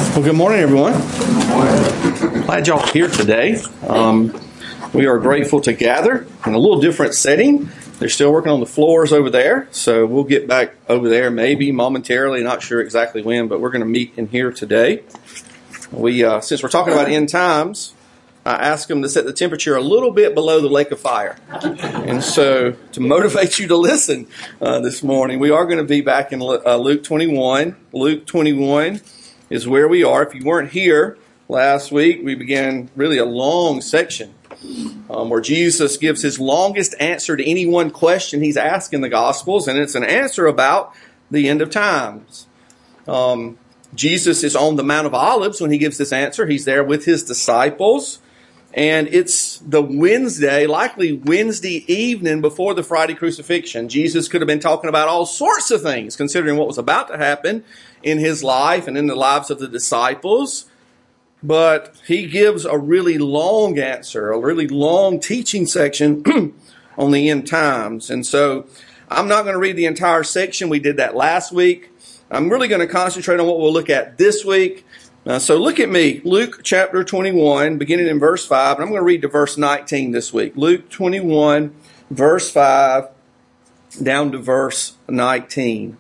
Well, good morning, everyone. Glad y'all are here today. We are grateful to gather in a little different setting. They're still working on the floors over there, so we'll get back over there maybe momentarily. Not sure exactly when, but we're going to meet in here today. Since we're talking about end times, I asked them to set the temperature a little bit below the lake of fire. And so to motivate you to listen this morning, we are going to be back in Luke 21. Luke 21 is where we are. If you weren't here last week, we began really a long section where Jesus gives his longest answer to any one question he's asked in the Gospels, and it's an answer about the end of times. Jesus is on the Mount of Olives when he gives this answer. He's there with his disciples, and it's the Wednesday, likely Wednesday evening before the Friday crucifixion. Jesus could have been talking about all sorts of things, considering what was about to happen in his life and in the lives of the disciples. But he gives a really long answer, a really long teaching section on the end times. And so I'm not going to read the entire section. We did that last week. I'm really going to concentrate on what we'll look at this week. So look at me, Luke chapter 21, beginning in verse 5. And I'm going to read to verse 19 this week. Luke 21, verse 5, down to verse 19.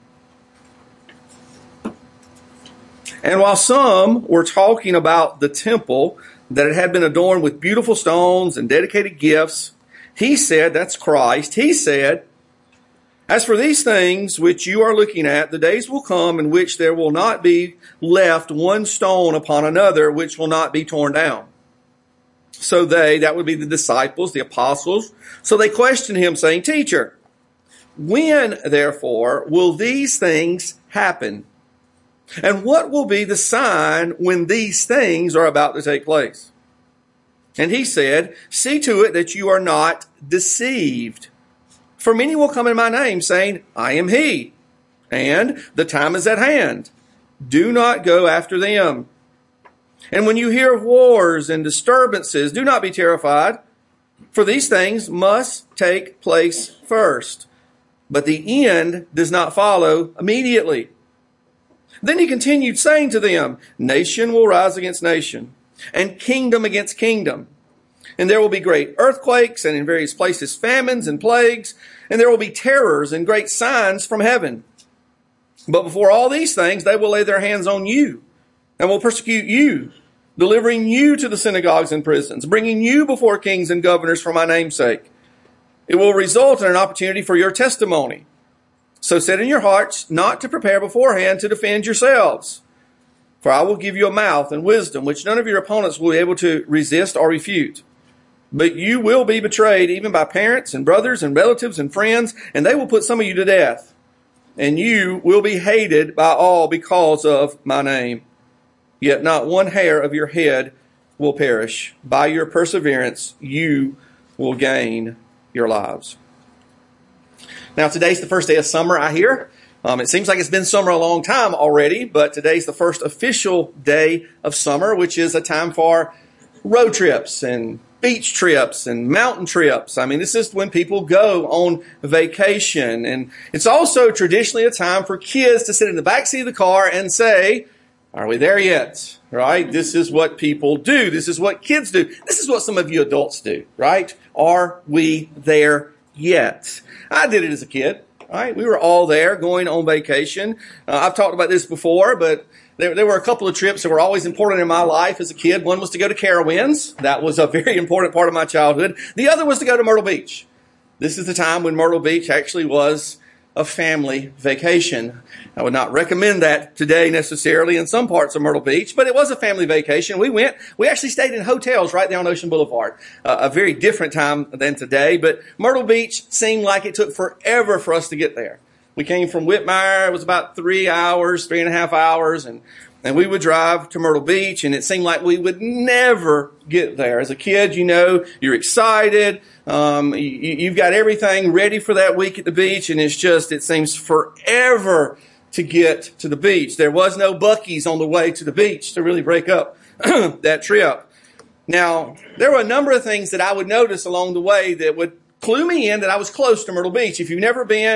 And while some were talking about the temple, that it had been adorned with beautiful stones and dedicated gifts, he said, that's Christ, he said, as for these things which you are looking at, the days will come in which there will not be left one stone upon another, which will not be torn down. So that would be the disciples, the apostles, so they questioned him, saying, Teacher, when, therefore, will these things happen? And what will be the sign when these things are about to take place? And he said, see to it that you are not deceived. For many will come in my name, saying, I am he, and the time is at hand. Do not go after them. And when you hear of wars and disturbances, do not be terrified, for these things must take place first. But the end does not follow immediately. Then he continued, saying to them, nation will rise against nation, and kingdom against kingdom. And there will be great earthquakes, and in various places famines and plagues, and there will be terrors and great signs from heaven. But before all these things, they will lay their hands on you, and will persecute you, delivering you to the synagogues and prisons, bringing you before kings and governors for my name's sake. It will result in an opportunity for your testimony. So set in your hearts not to prepare beforehand to defend yourselves. For I will give you a mouth and wisdom, which none of your opponents will be able to resist or refute. But you will be betrayed even by parents and brothers and relatives and friends, and they will put some of you to death. And you will be hated by all because of my name. Yet not one hair of your head will perish. By your perseverance, you will gain your lives. Now, today's the first day of summer, I hear. It seems like it's been summer a long time already, but today's the first official day of summer, which is a time for road trips and beach trips and mountain trips. I mean, this is when people go on vacation. And it's also traditionally a time for kids to sit in the backseat of the car and say, are we there yet? Right? This is what people do. This is what kids do. This is what some of you adults do, right? Are we there yet? I did it as a kid. Right? We were all there going on vacation. I've talked about this before, but there were a couple of trips that were always important in my life as a kid. One was to go to Carowinds. That was a very important part of my childhood. The other was to go to Myrtle Beach. This is the time when Myrtle Beach actually was a family vacation. I would not recommend that today necessarily in some parts of Myrtle Beach, but it was a family vacation. We actually stayed in hotels right there on Ocean Boulevard. A very different time than today, but Myrtle Beach seemed like it took forever for us to get there. We came from Whitmire. It was about 3.5 hours, and we would drive to Myrtle Beach, and it seemed like we would never get there. As a kid, you know, you're excited. You've got everything ready for that week at the beach, and it seems forever to get to the beach. There was no Buc-ee's on the way to the beach to really break up that trip. Now, there were a number of things that I would notice along the way that would clue me in that I was close to Myrtle Beach. If you've never been,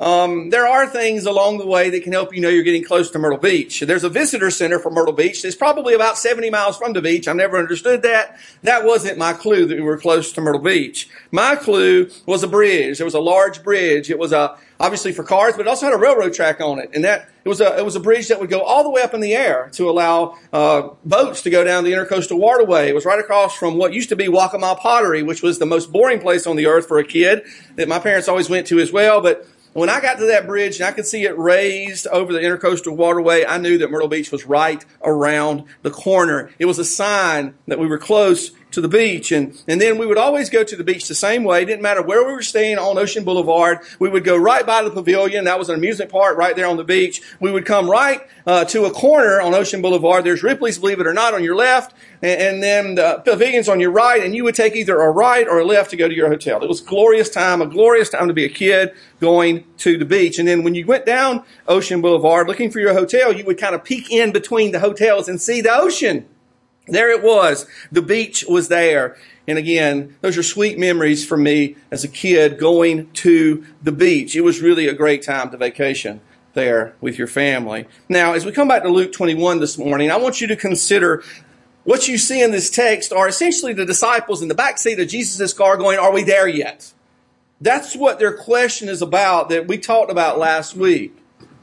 there are things along the way that can help you know you're getting close to Myrtle Beach. There's a visitor center for Myrtle Beach. It's probably about 70 miles from the beach. I never understood that. That wasn't my clue that we were close to Myrtle Beach. My clue was a bridge. There was a large bridge. It was obviously for cars, but it also had a railroad track on it. And it was a bridge that would go all the way up in the air to allow boats to go down the Intercoastal Waterway. It was right across from what used to be Waccamaw Pottery, which was the most boring place on the earth for a kid that my parents always went to as well. But when I got to that bridge and I could see it raised over the Intercoastal Waterway, I knew that Myrtle Beach was right around the corner. It was a sign that we were close to the beach. And then we would always go to the beach the same way. It didn't matter where we were staying on Ocean Boulevard. We would go right by the pavilion. That was an amusement park right there on the beach. We would come right to a corner on Ocean Boulevard. There's Ripley's, believe it or not, on your left. And then the pavilion's on your right. And you would take either a right or a left to go to your hotel. It was a glorious time to be a kid going to the beach. And then when you went down Ocean Boulevard looking for your hotel, you would kind of peek in between the hotels and see the ocean. There it was. The beach was there. And again, those are sweet memories for me as a kid going to the beach. It was really a great time to vacation there with your family. Now, as we come back to Luke 21 this morning, I want you to consider what you see in this text are essentially the disciples in the backseat of Jesus' car going, are we there yet? That's what their question is about that we talked about last week.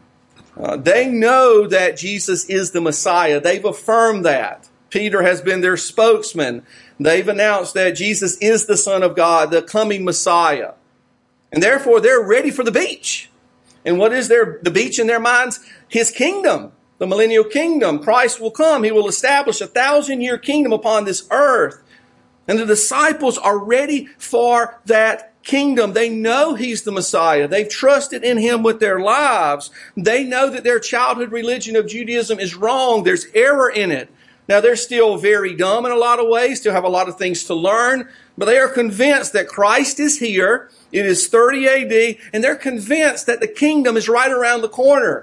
They know that Jesus is the Messiah. They've affirmed that. Peter has been their spokesman. They've announced that Jesus is the Son of God, the coming Messiah. And therefore, they're ready for the beach. And what is the beach in their minds? His kingdom, the millennial kingdom. Christ will come. He will establish a 1,000-year kingdom upon this earth. And the disciples are ready for that kingdom. They know He's the Messiah. They've trusted in Him with their lives. They know that their childhood religion of Judaism is wrong. There's error in it. Now, they're still very dumb in a lot of ways, still have a lot of things to learn, but they are convinced that Christ is here. It is 30 AD, and they're convinced that the kingdom is right around the corner.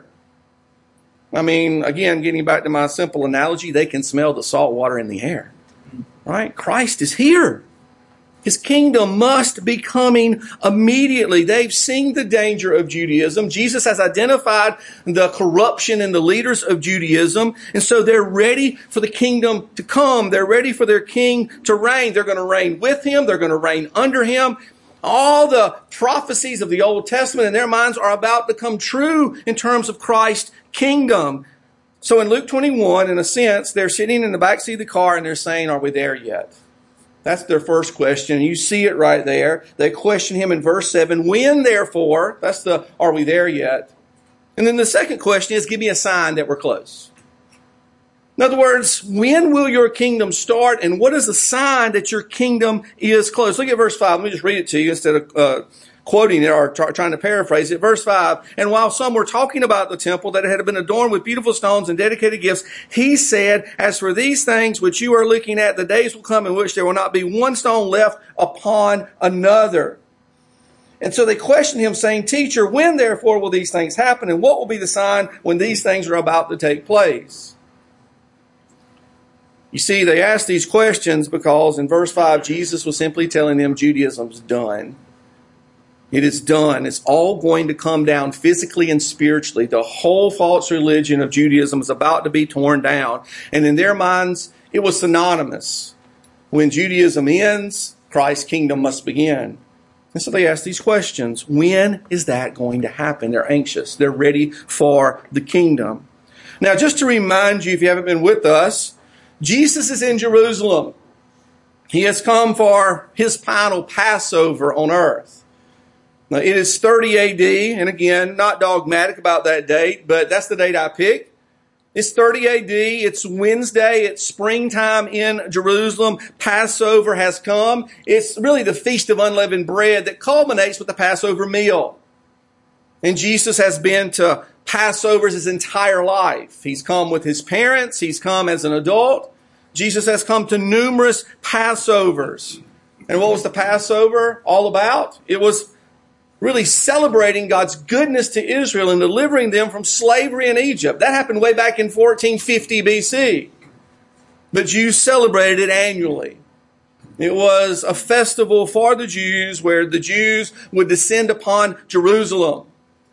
I mean, again, getting back to my simple analogy, they can smell the salt water in the air, right? Christ is here. His kingdom must be coming immediately. They've seen the danger of Judaism. Jesus has identified the corruption in the leaders of Judaism. And so they're ready for the kingdom to come. They're ready for their king to reign. They're going to reign with Him. They're going to reign under Him. All the prophecies of the Old Testament in their minds are about to come true in terms of Christ's kingdom. So in Luke 21, in a sense, they're sitting in the backseat of the car and they're saying, are we there yet? That's their first question. You see it right there. They question Him in verse 7. When, therefore, that's the, are we there yet? And then the second question is, give me a sign that we're close. In other words, when will your kingdom start? And what is the sign that your kingdom is close? Look at verse 5. Let me just read it to you instead of quoting it or trying to paraphrase it. Verse 5, and while some were talking about the temple that had been adorned with beautiful stones and dedicated gifts, He said, as for these things which you are looking at, the days will come in which there will not be one stone left upon another. And so they questioned Him, saying, Teacher, when therefore will these things happen? And what will be the sign when these things are about to take place? You see, they asked these questions because in verse 5, Jesus was simply telling them Judaism's done. It is done. It's all going to come down physically and spiritually. The whole false religion of Judaism is about to be torn down. And in their minds, it was synonymous. When Judaism ends, Christ's kingdom must begin. And so they ask these questions. When is that going to happen? They're anxious. They're ready for the kingdom. Now, just to remind you, if you haven't been with us, Jesus is in Jerusalem. He has come for His final Passover on earth. Now, it is 30 AD, and again, not dogmatic about that date, but that's the date I picked. It's 30 AD, it's Wednesday, it's springtime in Jerusalem, Passover has come. It's really the Feast of Unleavened Bread that culminates with the Passover meal. And Jesus has been to Passovers His entire life. He's come with His parents, He's come as an adult. Jesus has come to numerous Passovers. And what was the Passover all about? It was really celebrating God's goodness to Israel and delivering them from slavery in Egypt. That happened way back in 1450 BC. But Jews celebrated it annually. It was a festival for the Jews where the Jews would descend upon Jerusalem.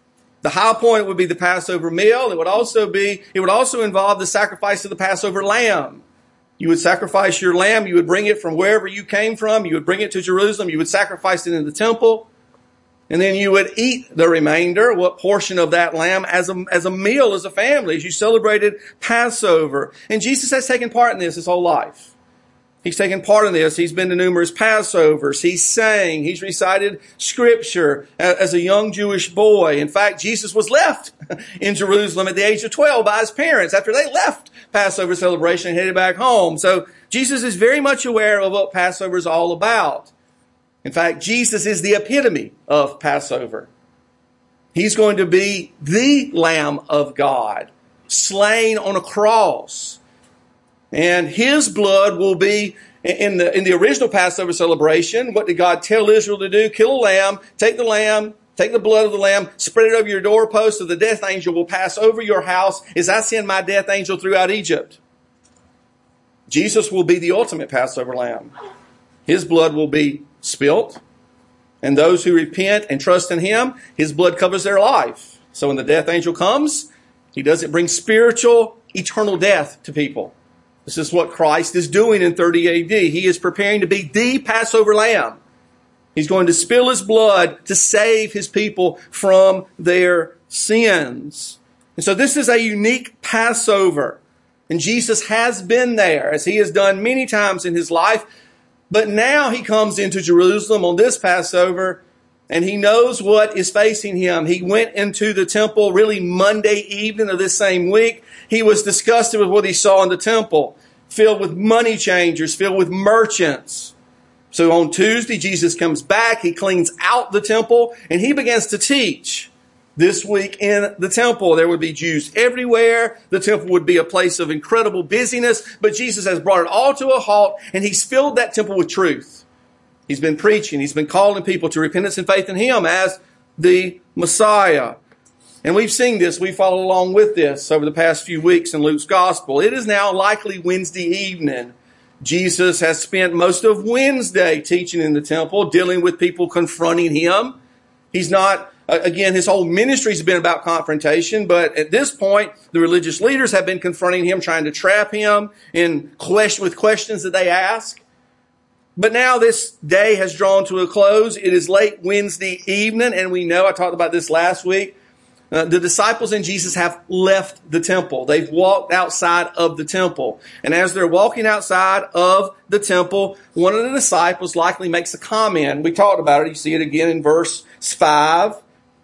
The high point would be the Passover meal. It would also involve the sacrifice of the Passover lamb. You would sacrifice your lamb. You would bring it from wherever you came from. You would bring it to Jerusalem. You would sacrifice it in the temple. And then you would eat the remainder, what portion of that lamb, as a meal, as a family, as you celebrated Passover. And Jesus has taken part in this his whole life. He's taken part in this. He's been to numerous Passovers. He's sang. He's recited Scripture as a young Jewish boy. In fact, Jesus was left in Jerusalem at the age of 12 by his parents after they left Passover celebration and headed back home. So Jesus is very much aware of what Passover is all about. In fact, Jesus is the epitome of Passover. He's going to be the Lamb of God, slain on a cross. And his blood will be, in the original Passover celebration, what did God tell Israel to do? Kill a lamb, take the blood of the lamb, spread it over your doorpost, so the death angel will pass over your house as I send my death angel throughout Egypt. Jesus will be the ultimate Passover lamb. His blood will be spilt, and those who repent and trust in him, his blood covers their life. So when the death angel comes, he doesn't bring spiritual, eternal death to people. This is what Christ is doing in 30 AD. He is preparing to be the Passover lamb. He's going to spill his blood to save his people from their sins. And so this is a unique Passover. And Jesus has been there, as he has done many times in his life. But now he comes into Jerusalem on this Passover, and he knows what is facing him. He went into the temple really Monday evening of this same week. He was disgusted with what he saw in the temple, filled with money changers, filled with merchants. So on Tuesday, Jesus comes back. He cleans out the temple, and he begins to teach. This week in the temple, there would be Jews everywhere. The temple would be a place of incredible busyness, but Jesus has brought it all to a halt, and he's filled that temple with truth. He's been preaching. He's been calling people to repentance and faith in him as the Messiah. And we've seen this. We followed along with this over the past few weeks in Luke's gospel. It is now likely Wednesday evening. Jesus has spent most of Wednesday teaching in the temple, dealing with people confronting him. He's not, again, his whole ministry has been about confrontation, but at this point, the religious leaders have been confronting him, trying to trap him with questions that they ask. But now this day has drawn to a close. It is late Wednesday evening, and we know, I talked about this last week, the disciples and Jesus have left the temple. They've walked outside of the temple. And as they're walking outside of the temple, one of the disciples likely makes a comment. We talked about it. You see it again in verse 5.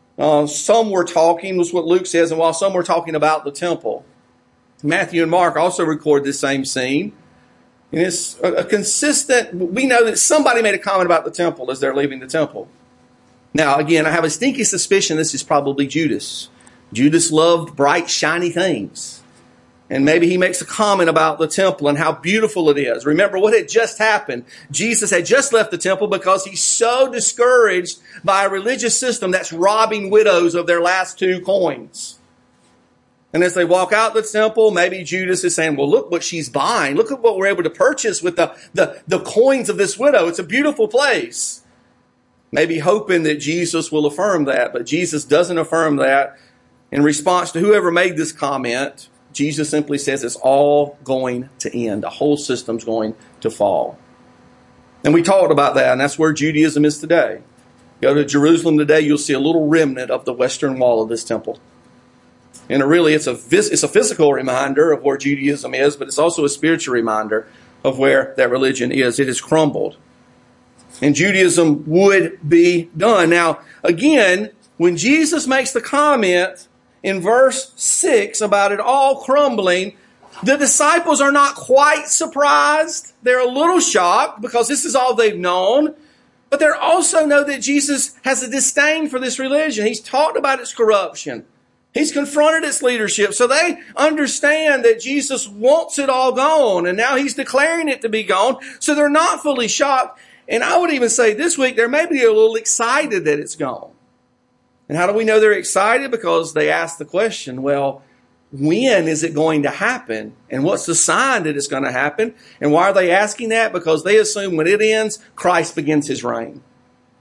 Some were talking, was what Luke says, and while some were talking about the temple. Matthew and Mark also record this same scene. And it's a consistent, we know that somebody made a comment about the temple as they're leaving the temple. Now, again, I have a stinky suspicion this is probably Judas. Judas loved bright, shiny things. And maybe he makes a comment about the temple and how beautiful it is. Remember what had just happened. Jesus had just left the temple because he's so discouraged by a religious system that's robbing widows of their last 2 coins. And as they walk out the temple, maybe Judas is saying, well, look what she's buying. Look at what we're able to purchase with the coins of this widow. It's a beautiful place. Maybe hoping that Jesus will affirm that, but Jesus doesn't affirm that. In response to whoever made this comment, Jesus simply says it's all going to end. The whole system's going to fall. And we talked about that, and that's where Judaism is today. Go to Jerusalem today, you'll see a little remnant of the western wall of this temple. And really, it's a physical reminder of where Judaism is, but it's also a spiritual reminder of where that religion is. It has crumbled. And Judaism would be done. Now, again, when Jesus makes the comment in verse 6 about it all crumbling, the disciples are not quite surprised. They're a little shocked because this is all they've known. But they also know that Jesus has a disdain for this religion. He's talked about its corruption. He's confronted its leadership. So they understand that Jesus wants it all gone. And now he's declaring it to be gone. So they're not fully shocked. And I would even say this week, they're maybe a little excited that it's gone. And how do we know they're excited? Because they ask the question, well, when is it going to happen? And what's the sign that it's going to happen? And why are they asking that? Because they assume when it ends, Christ begins his reign.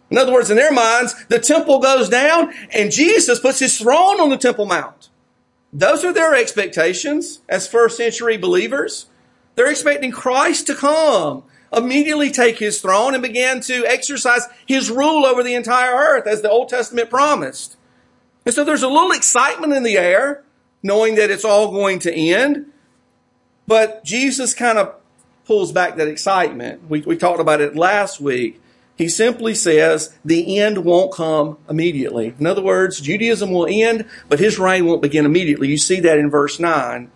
In other words, in their minds, the temple goes down and Jesus puts his throne on the Temple Mount. Those are their expectations as first century believers. They're expecting Christ to come, immediately take his throne and begin to exercise his rule over the entire earth as the Old Testament promised. And so there's a little excitement in the air, knowing that it's all going to end. But Jesus kind of pulls back that excitement. We talked about it last week. He simply says the end won't come immediately. In other words, Judaism will end, but his reign won't begin immediately. You see that in verse 9.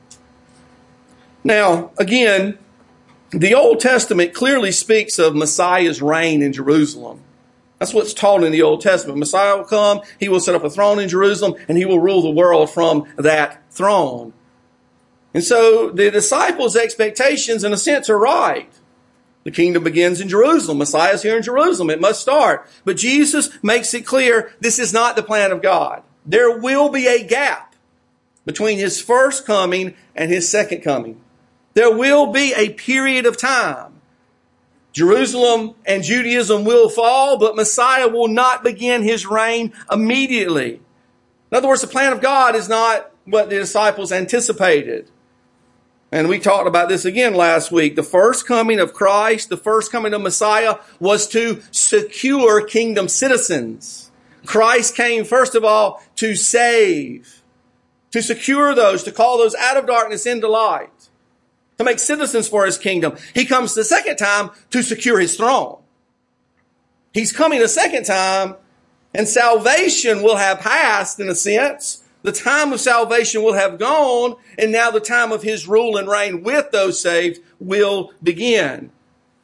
Now, again, the Old Testament clearly speaks of Messiah's reign in Jerusalem. That's what's taught in the Old Testament. Messiah will come, he will set up a throne in Jerusalem, and he will rule the world from that throne. And so the disciples' expectations, in a sense, are right. The kingdom begins in Jerusalem. Messiah is here in Jerusalem. It must start. But Jesus makes it clear this is not the plan of God. There will be a gap between his first coming and his second coming. There will be a period of time. Jerusalem and Judaism will fall, but Messiah will not begin his reign immediately. In other words, the plan of God is not what the disciples anticipated. And we talked about this again last week. The first coming of Christ, the first coming of Messiah, was to secure kingdom citizens. Christ came, first of all, to save, to secure those, to call those out of darkness into light, to make citizens for his kingdom. He comes the second time to secure his throne. He's coming a second time, and salvation will have passed, in a sense. The time of salvation will have gone, and now the time of his rule and reign with those saved will begin.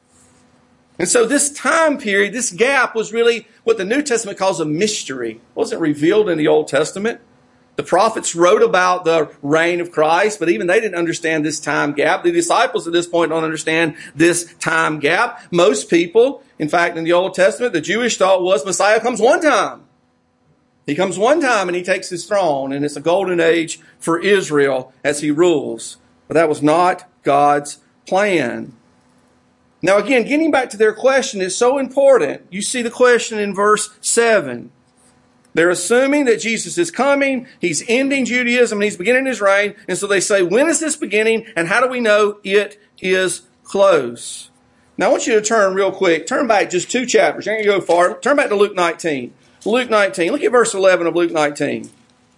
And so this time period, this gap, was really what the New Testament calls a mystery. It wasn't revealed in the Old Testament. The prophets wrote about the reign of Christ, but even they didn't understand this time gap. The disciples at this point don't understand this time gap. Most people, in fact, in the Old Testament, the Jewish thought was Messiah comes one time. He comes one time and he takes his throne, and it's a golden age for Israel as he rules. But that was not God's plan. Now again, getting back to their question is so important. You see the question in verse 7. They're assuming that Jesus is coming, he's ending Judaism, and he's beginning his reign. And so they say, when is this beginning, and how do we know it is close? Now I want you to turn real quick. Turn back just 2 chapters. You're going to go far. Turn back to Luke 19. Luke 19. Look at verse 11 of Luke 19.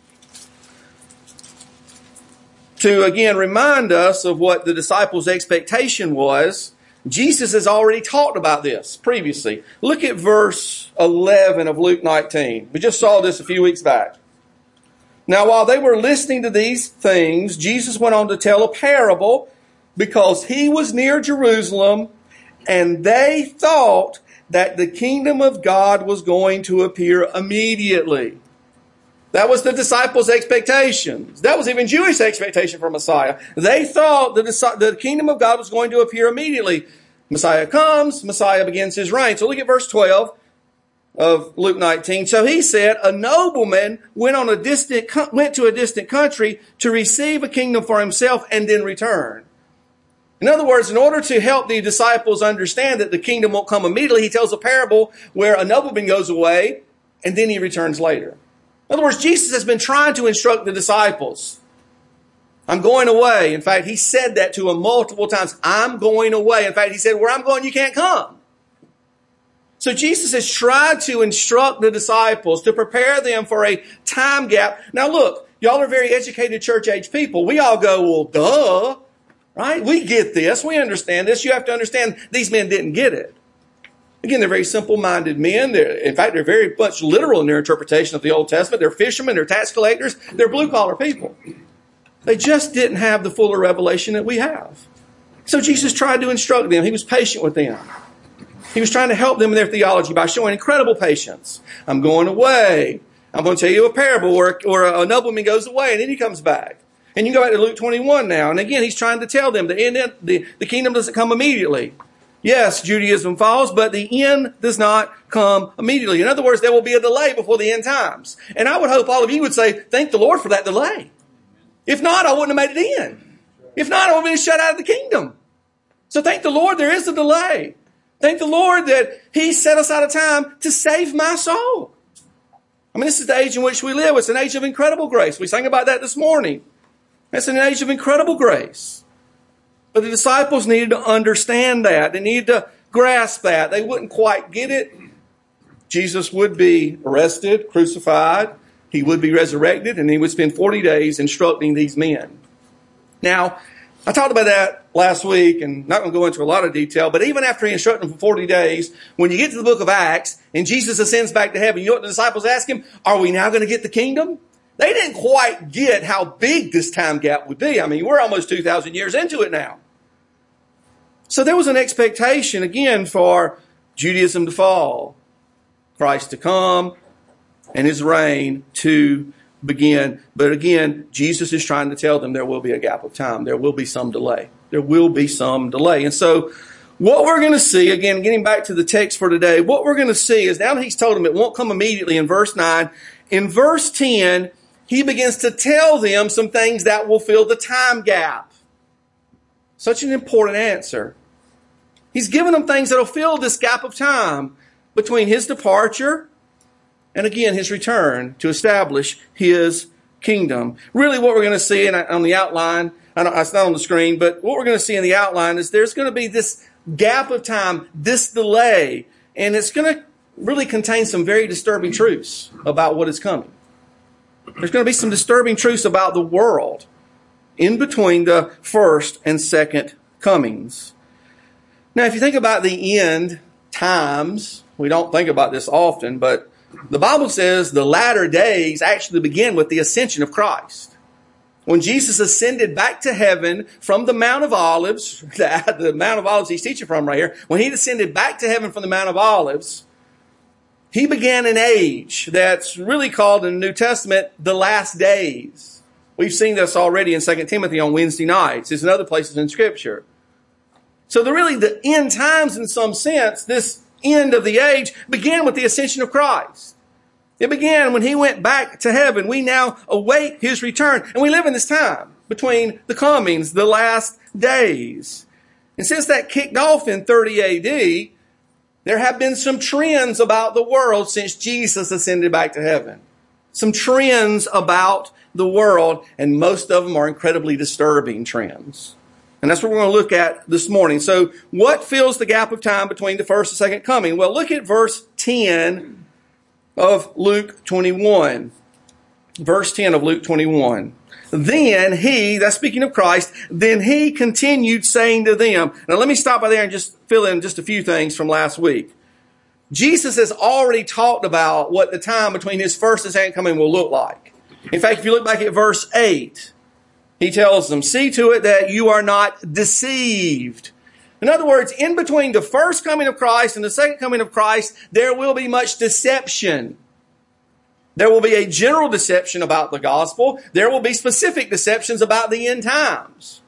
To again remind us of what the disciples' expectation was. Jesus has already talked about this previously. Look at verse 11 of Luke 19. We just saw this a few weeks back. Now, while they were listening to these things, Jesus went on to tell a parable because he was near Jerusalem and they thought that the kingdom of God was going to appear immediately. That was the disciples' expectations. That was even Jewish expectation for Messiah. They thought the kingdom of God was going to appear immediately. Messiah comes, Messiah begins his reign. So look at verse 12 of Luke 19. So he said, a nobleman went to a distant country to receive a kingdom for himself and then return. In other words, in order to help the disciples understand that the kingdom won't come immediately, he tells a parable where a nobleman goes away and then he returns later. In other words, Jesus has been trying to instruct the disciples. I'm going away. In fact, he said that to them multiple times. I'm going away. In fact, he said, where I'm going, you can't come. So Jesus has tried to instruct the disciples to prepare them for a time gap. Now look, y'all are very educated church age people. We all go, well, duh. Right? We get this. We understand this. You have to understand these men didn't get it. Again, they're very simple-minded men. In fact, they're very much literal in their interpretation of the Old Testament. They're fishermen. They're tax collectors. They're blue-collar people. They just didn't have the fuller revelation that we have. So Jesus tried to instruct them. He was patient with them. He was trying to help them in their theology by showing incredible patience. I'm going away. I'm going to tell you a parable where a nobleman goes away and then he comes back. And you can go back to Luke 21 now. And again, he's trying to tell them the kingdom doesn't come immediately. Yes, Judaism falls, but the end does not come immediately. In other words, there will be a delay before the end times. And I would hope all of you would say, thank the Lord for that delay. If not, I wouldn't have made it in. If not, I would have been shut out of the kingdom. So thank the Lord there is a delay. Thank the Lord that He set aside a time to save my soul. I mean, this is the age in which we live. It's an age of incredible grace. We sang about that this morning. It's an age of incredible grace. But the disciples needed to understand that. They needed to grasp that. They wouldn't quite get it. Jesus would be arrested, crucified. He would be resurrected, and He would spend 40 days instructing these men. Now, I talked about that last week, and not going to go into a lot of detail, but even after He instructed them for 40 days, when you get to the book of Acts, and Jesus ascends back to heaven, you know what the disciples ask Him? Are we now going to get the kingdom? They didn't quite get how big this time gap would be. I mean, we're almost 2,000 years into it now. So there was an expectation, again, for Judaism to fall, Christ to come, and His reign to begin. But again, Jesus is trying to tell them there will be a gap of time. There will be some delay. There will be some delay. And so what we're going to see, again, getting back to the text for today, what we're going to see is now that He's told them it won't come immediately in verse 9, in verse 10, He begins to tell them some things that will fill the time gap. Such an important answer. He's given them things that will fill this gap of time between His departure and again His return to establish His kingdom. Really what we're going to see on the outline, it's not on the screen, but what we're going to see in the outline is there's going to be this gap of time, this delay, and it's going to really contain some very disturbing truths about what is coming. There's going to be some disturbing truths about the world in between the first and second comings. Now, if you think about the end times, we don't think about this often, but the Bible says the latter days actually begin with the ascension of Christ. When Jesus ascended back to heaven from the Mount of Olives, the Mount of Olives He's teaching from right here, when He descended back to heaven from the Mount of Olives, He began an age that's really called in the New Testament the last days. We've seen this already in 2 Timothy on Wednesday nights. It's in other places in Scripture. So the end times in some sense, this end of the age began with the ascension of Christ. It began when He went back to heaven. We now await His return. And we live in this time between the comings, the last days. And since that kicked off in 30 AD, there have been some trends about the world since Jesus ascended back to heaven. Some trends about the world, and most of them are incredibly disturbing trends. And that's what we're going to look at this morning. So what fills the gap of time between the first and second coming? Well, look at verse 10 of Luke 21. Verse 10 of Luke 21. Then He, that's speaking of Christ, then He continued saying to them. Now let me stop by there and just fill in just a few things from last week. Jesus has already talked about what the time between His first and second coming will look like. In fact, if you look back at verse 8, He tells them, see to it that you are not deceived. In other words, in between the first coming of Christ and the second coming of Christ, there will be much deception. There will be a general deception about the gospel. There will be specific deceptions about the end times.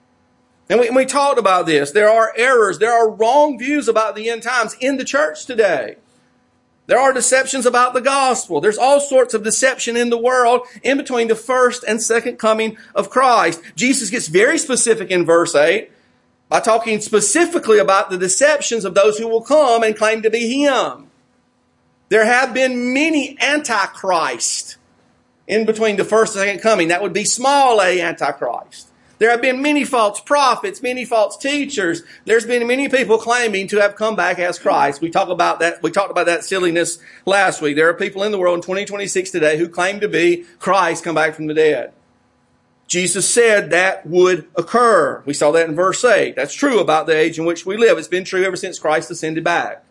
And we talked about this. There are errors. There are wrong views about the end times in the church today. There are deceptions about the gospel. There's all sorts of deception in the world in between the first and second coming of Christ. Jesus gets very specific in verse 8 by talking specifically about the deceptions of those who will come and claim to be Him. There have been many antichrists in between the first and second coming. That would be small a antichrist. There have been many false prophets, many false teachers. There's been many people claiming to have come back as Christ. We talked about that silliness last week. There are people in the world in 2026 today who claim to be Christ come back from the dead. Jesus said that would occur. We saw that in verse 8. That's true about the age in which we live. It's been true ever since Christ ascended back.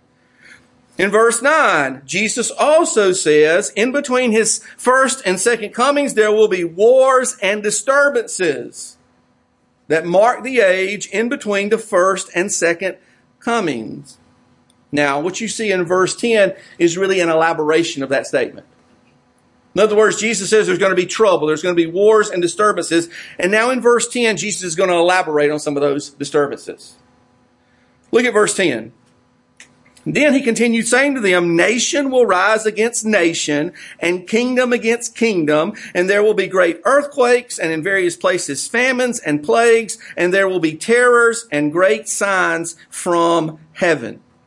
In verse 9, Jesus also says, in between His first and second comings, there will be wars and disturbances that mark the age in between the first and second comings. Now, what you see in verse 10 is really an elaboration of that statement. In other words, Jesus says there's going to be trouble, there's going to be wars and disturbances. And now in verse 10, Jesus is going to elaborate on some of those disturbances. Look at verse 10. Then He continued saying to them, nation will rise against nation and kingdom against kingdom, and there will be great earthquakes and in various places famines and plagues, and there will be terrors and great signs from heaven.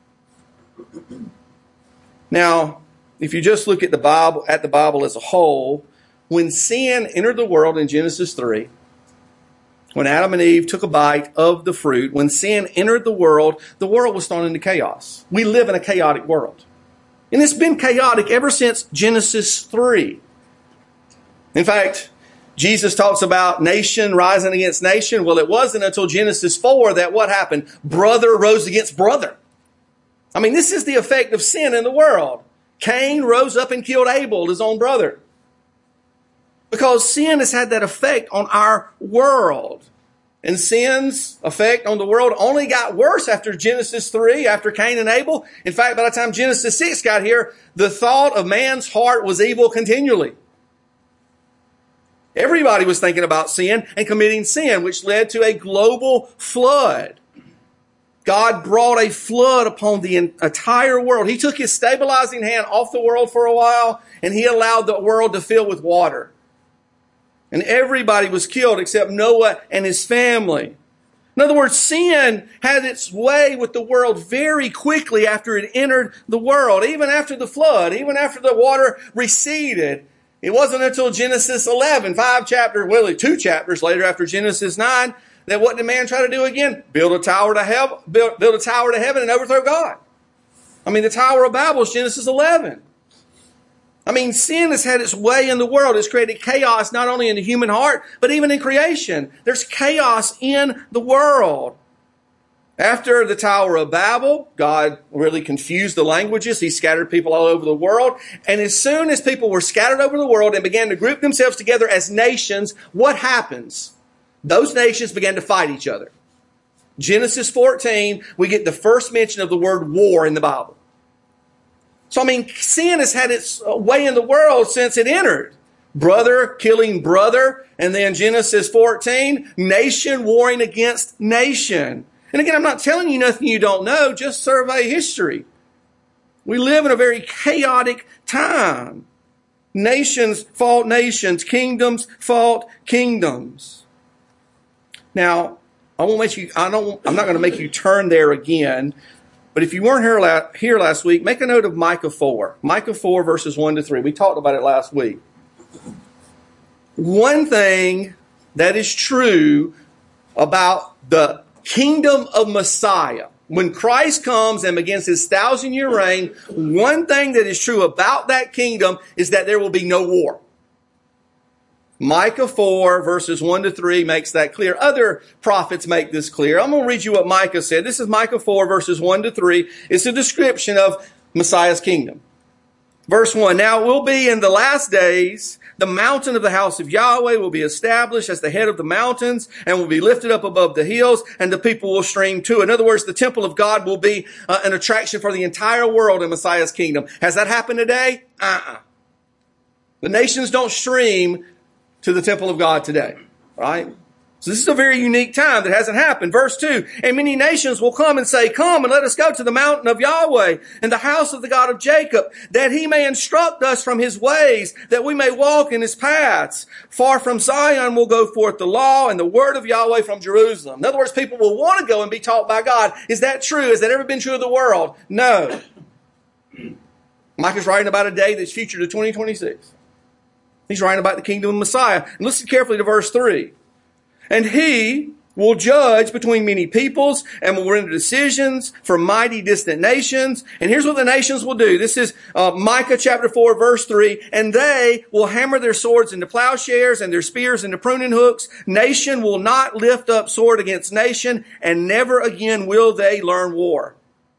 Now, if you just look at the Bible as a whole, when sin entered the world in Genesis 3, when Adam and Eve took a bite of the fruit, when sin entered the world was thrown into chaos. We live in a chaotic world. And it's been chaotic ever since Genesis 3. In fact, Jesus talks about nation rising against nation. Well, it wasn't until Genesis 4 that what happened? Brother rose against brother. I mean, this is the effect of sin in the world. Cain rose up and killed Abel, his own brother. Because sin has had that effect on our world. And sin's effect on the world only got worse after Genesis 3, after Cain and Abel. In fact, by the time Genesis 6 got here, the thought of man's heart was evil continually. Everybody was thinking about sin and committing sin, which led to a global flood. God brought a flood upon the entire world. He took his stabilizing hand off the world for a while, and he allowed the world to fill with water. And everybody was killed except Noah and his family. In other words, sin had its way with the world very quickly after it entered the world, even after the flood, even after the water receded. It wasn't until Genesis 11, 2 chapters later after Genesis 9, that what did man try to do again? Build a tower to heaven and overthrow God. I mean, the Tower of Babel is Genesis 11. I mean, sin has had its way in the world. It's created chaos not only in the human heart, but even in creation. There's chaos in the world. After the Tower of Babel, God really confused the languages. He scattered people all over the world. And as soon as people were scattered over the world and began to group themselves together as nations, what happens? Those nations began to fight each other. Genesis 14, we get the first mention of the word war in the Bible. So, I mean, sin has had its way in the world since it entered. Brother killing brother. And then Genesis 14, nation warring against nation. And again, I'm not telling you nothing you don't know. Just survey history. We live in a very chaotic time. Nations fought nations. Kingdoms fought kingdoms. Now, I'm not going to make you turn there again. But if you weren't here last week, make a note of Micah 4. Micah 4 verses 1 to 3. We talked about it last week. One thing that is true about the kingdom of Messiah, when Christ comes and begins his 1,000-year reign, one thing that is true about that kingdom is that there will be no war. Micah 4 verses 1 to 3 makes that clear. Other prophets make this clear. I'm going to read you what Micah said. This is Micah 4 verses 1 to 3. It's a description of Messiah's kingdom. Verse 1, now it will be in the last days, the mountain of the house of Yahweh will be established as the head of the mountains and will be lifted up above the hills, and the people will stream to it. In other words, the temple of God will be an attraction for the entire world in Messiah's kingdom. Has that happened today? The nations don't stream to the temple of God today, right? So this is a very unique time that hasn't happened. Verse 2, and many nations will come and say, come and let us go to the mountain of Yahweh and the house of the God of Jacob, that he may instruct us from his ways, that we may walk in his paths. Far from Zion will go forth the law and the word of Yahweh from Jerusalem. In other words, people will want to go and be taught by God. Is that true? Has that ever been true of the world? No. Micah's writing about a day that's future to 2026. He's writing about the kingdom of Messiah. And listen carefully to verse 3. And he will judge between many peoples and will render decisions for mighty distant nations. And here's what the nations will do. This is Micah chapter 4 verse 3. And they will hammer their swords into plowshares and their spears into pruning hooks. Nation will not lift up sword against nation, and never again will they learn war.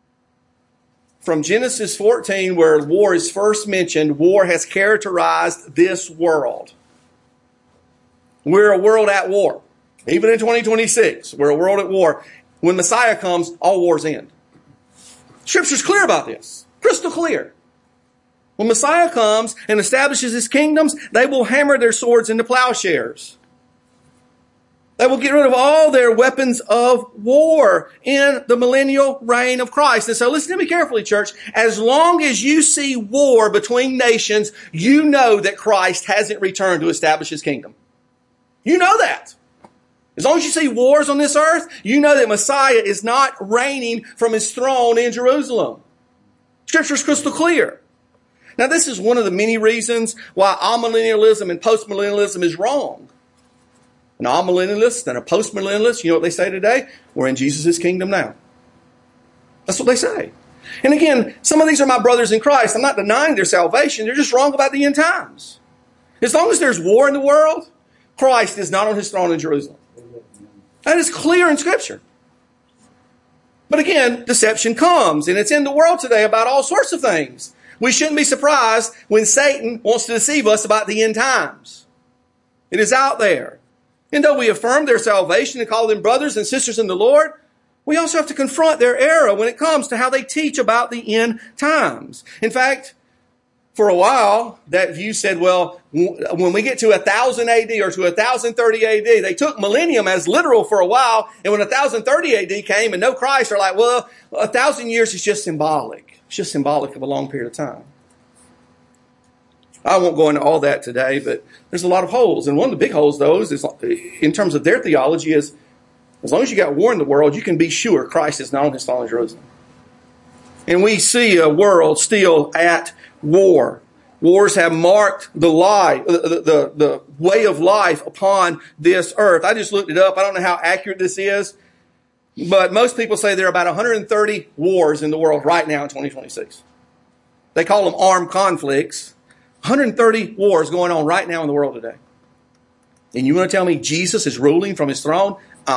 From Genesis 14, where war is first mentioned, war has characterized this world. We're a world at war. Even in 2026, we're a world at war. When Messiah comes, all wars end. Scripture's clear about this. Crystal clear. When Messiah comes and establishes his kingdoms, they will hammer their swords into plowshares. They will get rid of all their weapons of war in the millennial reign of Christ. And so listen to me carefully, church. As long as you see war between nations, you know that Christ hasn't returned to establish his kingdom. You know that. As long as you see wars on this earth, you know that Messiah is not reigning from his throne in Jerusalem. Scripture is crystal clear. Now, this is one of the many reasons why amillennialism and postmillennialism is wrong. An amillennialist and a postmillennialist, you know what they say today? We're in Jesus' kingdom now. That's what they say. And again, some of these are my brothers in Christ. I'm not denying their salvation. They're just wrong about the end times. As long as there's war in the world, Christ is not on his throne in Jerusalem. That is clear in Scripture. But again, deception comes, and it's in the world today about all sorts of things. We shouldn't be surprised when Satan wants to deceive us about the end times. It is out there. And though we affirm their salvation and call them brothers and sisters in the Lord, we also have to confront their error when it comes to how they teach about the end times. In fact, for a while, that view said, well, when we get to 1000 AD or to 1030 AD, they took millennium as literal for a while. And when 1030 AD came and no Christ, they're like, well, 1,000 years is just symbolic. It's just symbolic of a long period of time. I won't go into all that today, but there's a lot of holes. And one of the big holes, though, is in terms of their theology is, as long as you got war in the world, you can be sure Christ is not on his throne in Jerusalem. And we see a world still at war. Wars have marked the way of life upon this earth. I just looked it up. I don't know how accurate this is, but most people say there are about 130 wars in the world right now in 2026. They call them armed conflicts. 130 wars going on right now in the world today. And you want to tell me Jesus is ruling from his throne?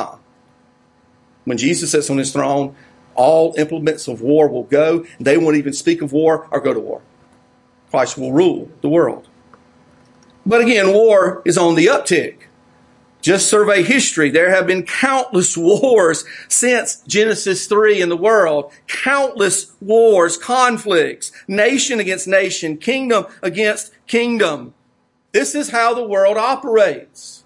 When Jesus sits on his throne, all implements of war will go. They won't even speak of war or go to war. Christ will rule the world. But again, war is on the uptick. Just survey history. There have been countless wars since Genesis 3 in the world. Countless wars, conflicts, nation against nation, kingdom against kingdom. This is how the world operates.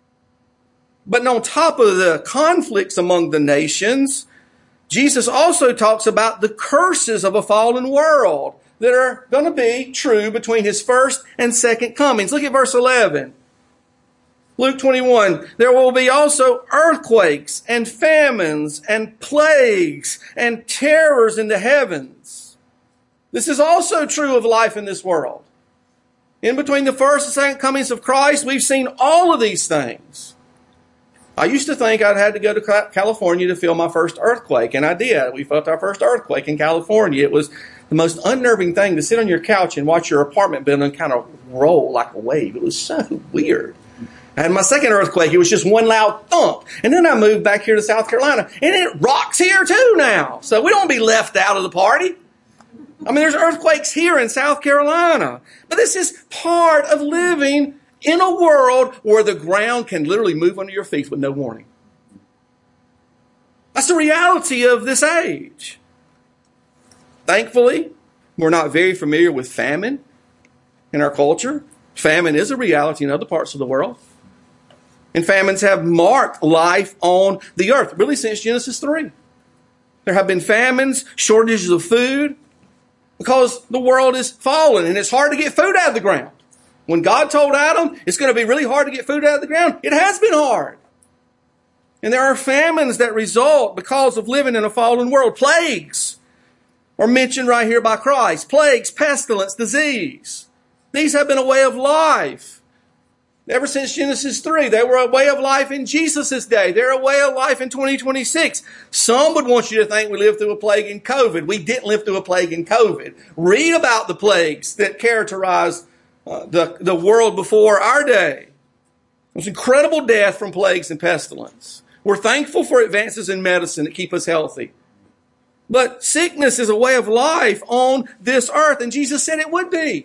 But on top of the conflicts among the nations, Jesus also talks about the curses of a fallen world that are going to be true between his first and second comings. Look at verse 11. Luke 21, there will be also earthquakes and famines and plagues and terrors in the heavens. This is also true of life in this world. In between the first and second comings of Christ, we've seen all of these things. I used to think I'd had to go to California to feel my first earthquake, and I did. We felt our first earthquake in California. It was the most unnerving thing to sit on your couch and watch your apartment building kind of roll like a wave. It was so weird. I had my second earthquake. It was just one loud thump. And then I moved back here to South Carolina, and it rocks here too now. So we don't want to be left out of the party. I mean, there's earthquakes here in South Carolina. But this is part of living in a world where the ground can literally move under your feet with no warning. That's the reality of this age. Thankfully, we're not very familiar with famine in our culture. Famine is a reality in other parts of the world. And famines have marked life on the earth, really since Genesis 3. There have been famines, shortages of food, because the world is fallen and it's hard to get food out of the ground. When God told Adam it's going to be really hard to get food out of the ground, it has been hard. And there are famines that result because of living in a fallen world. Plagues are mentioned right here by Christ. Plagues, pestilence, disease. These have been a way of life. Ever since Genesis 3, they were a way of life in Jesus' day. They're a way of life in 2026. Some would want you to think we lived through a plague in COVID. We didn't live through a plague in COVID. Read about the plagues that characterized the world before our day. It was incredible death from plagues and pestilence. We're thankful for advances in medicine that keep us healthy. But sickness is a way of life on this earth, and Jesus said it would be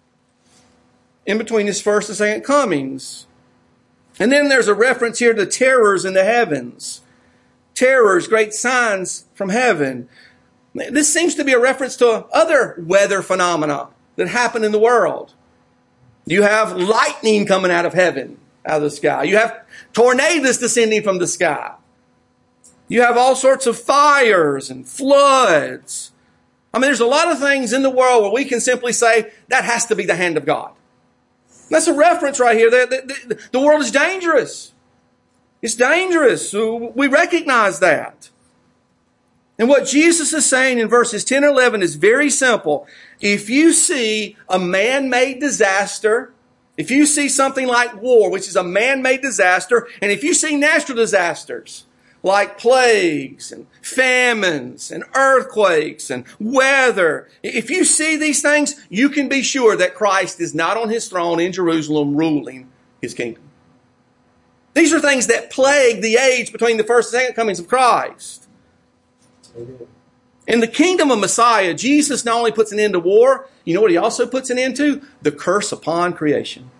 in between his first and second comings. And then there's a reference here to terrors in the heavens. Terrors, great signs from heaven. This seems to be a reference to other weather phenomena that happen in the world. You have lightning coming out of heaven, out of the sky. You have tornadoes descending from the sky. You have all sorts of fires and floods. I mean, there's a lot of things in the world where we can simply say, that has to be the hand of God. That's a reference right here. The world is dangerous. It's dangerous. We recognize that. And what Jesus is saying in verses 10 and 11 is very simple. If you see a man-made disaster, if you see something like war, which is a man-made disaster, and if you see natural disasters like plagues and famines and earthquakes and weather, if you see these things, you can be sure that Christ is not on his throne in Jerusalem ruling his kingdom. These are things that plague the age between the first and second comings of Christ. In the kingdom of Messiah, Jesus not only puts an end to war, you know what he also puts an end to? The curse upon creation.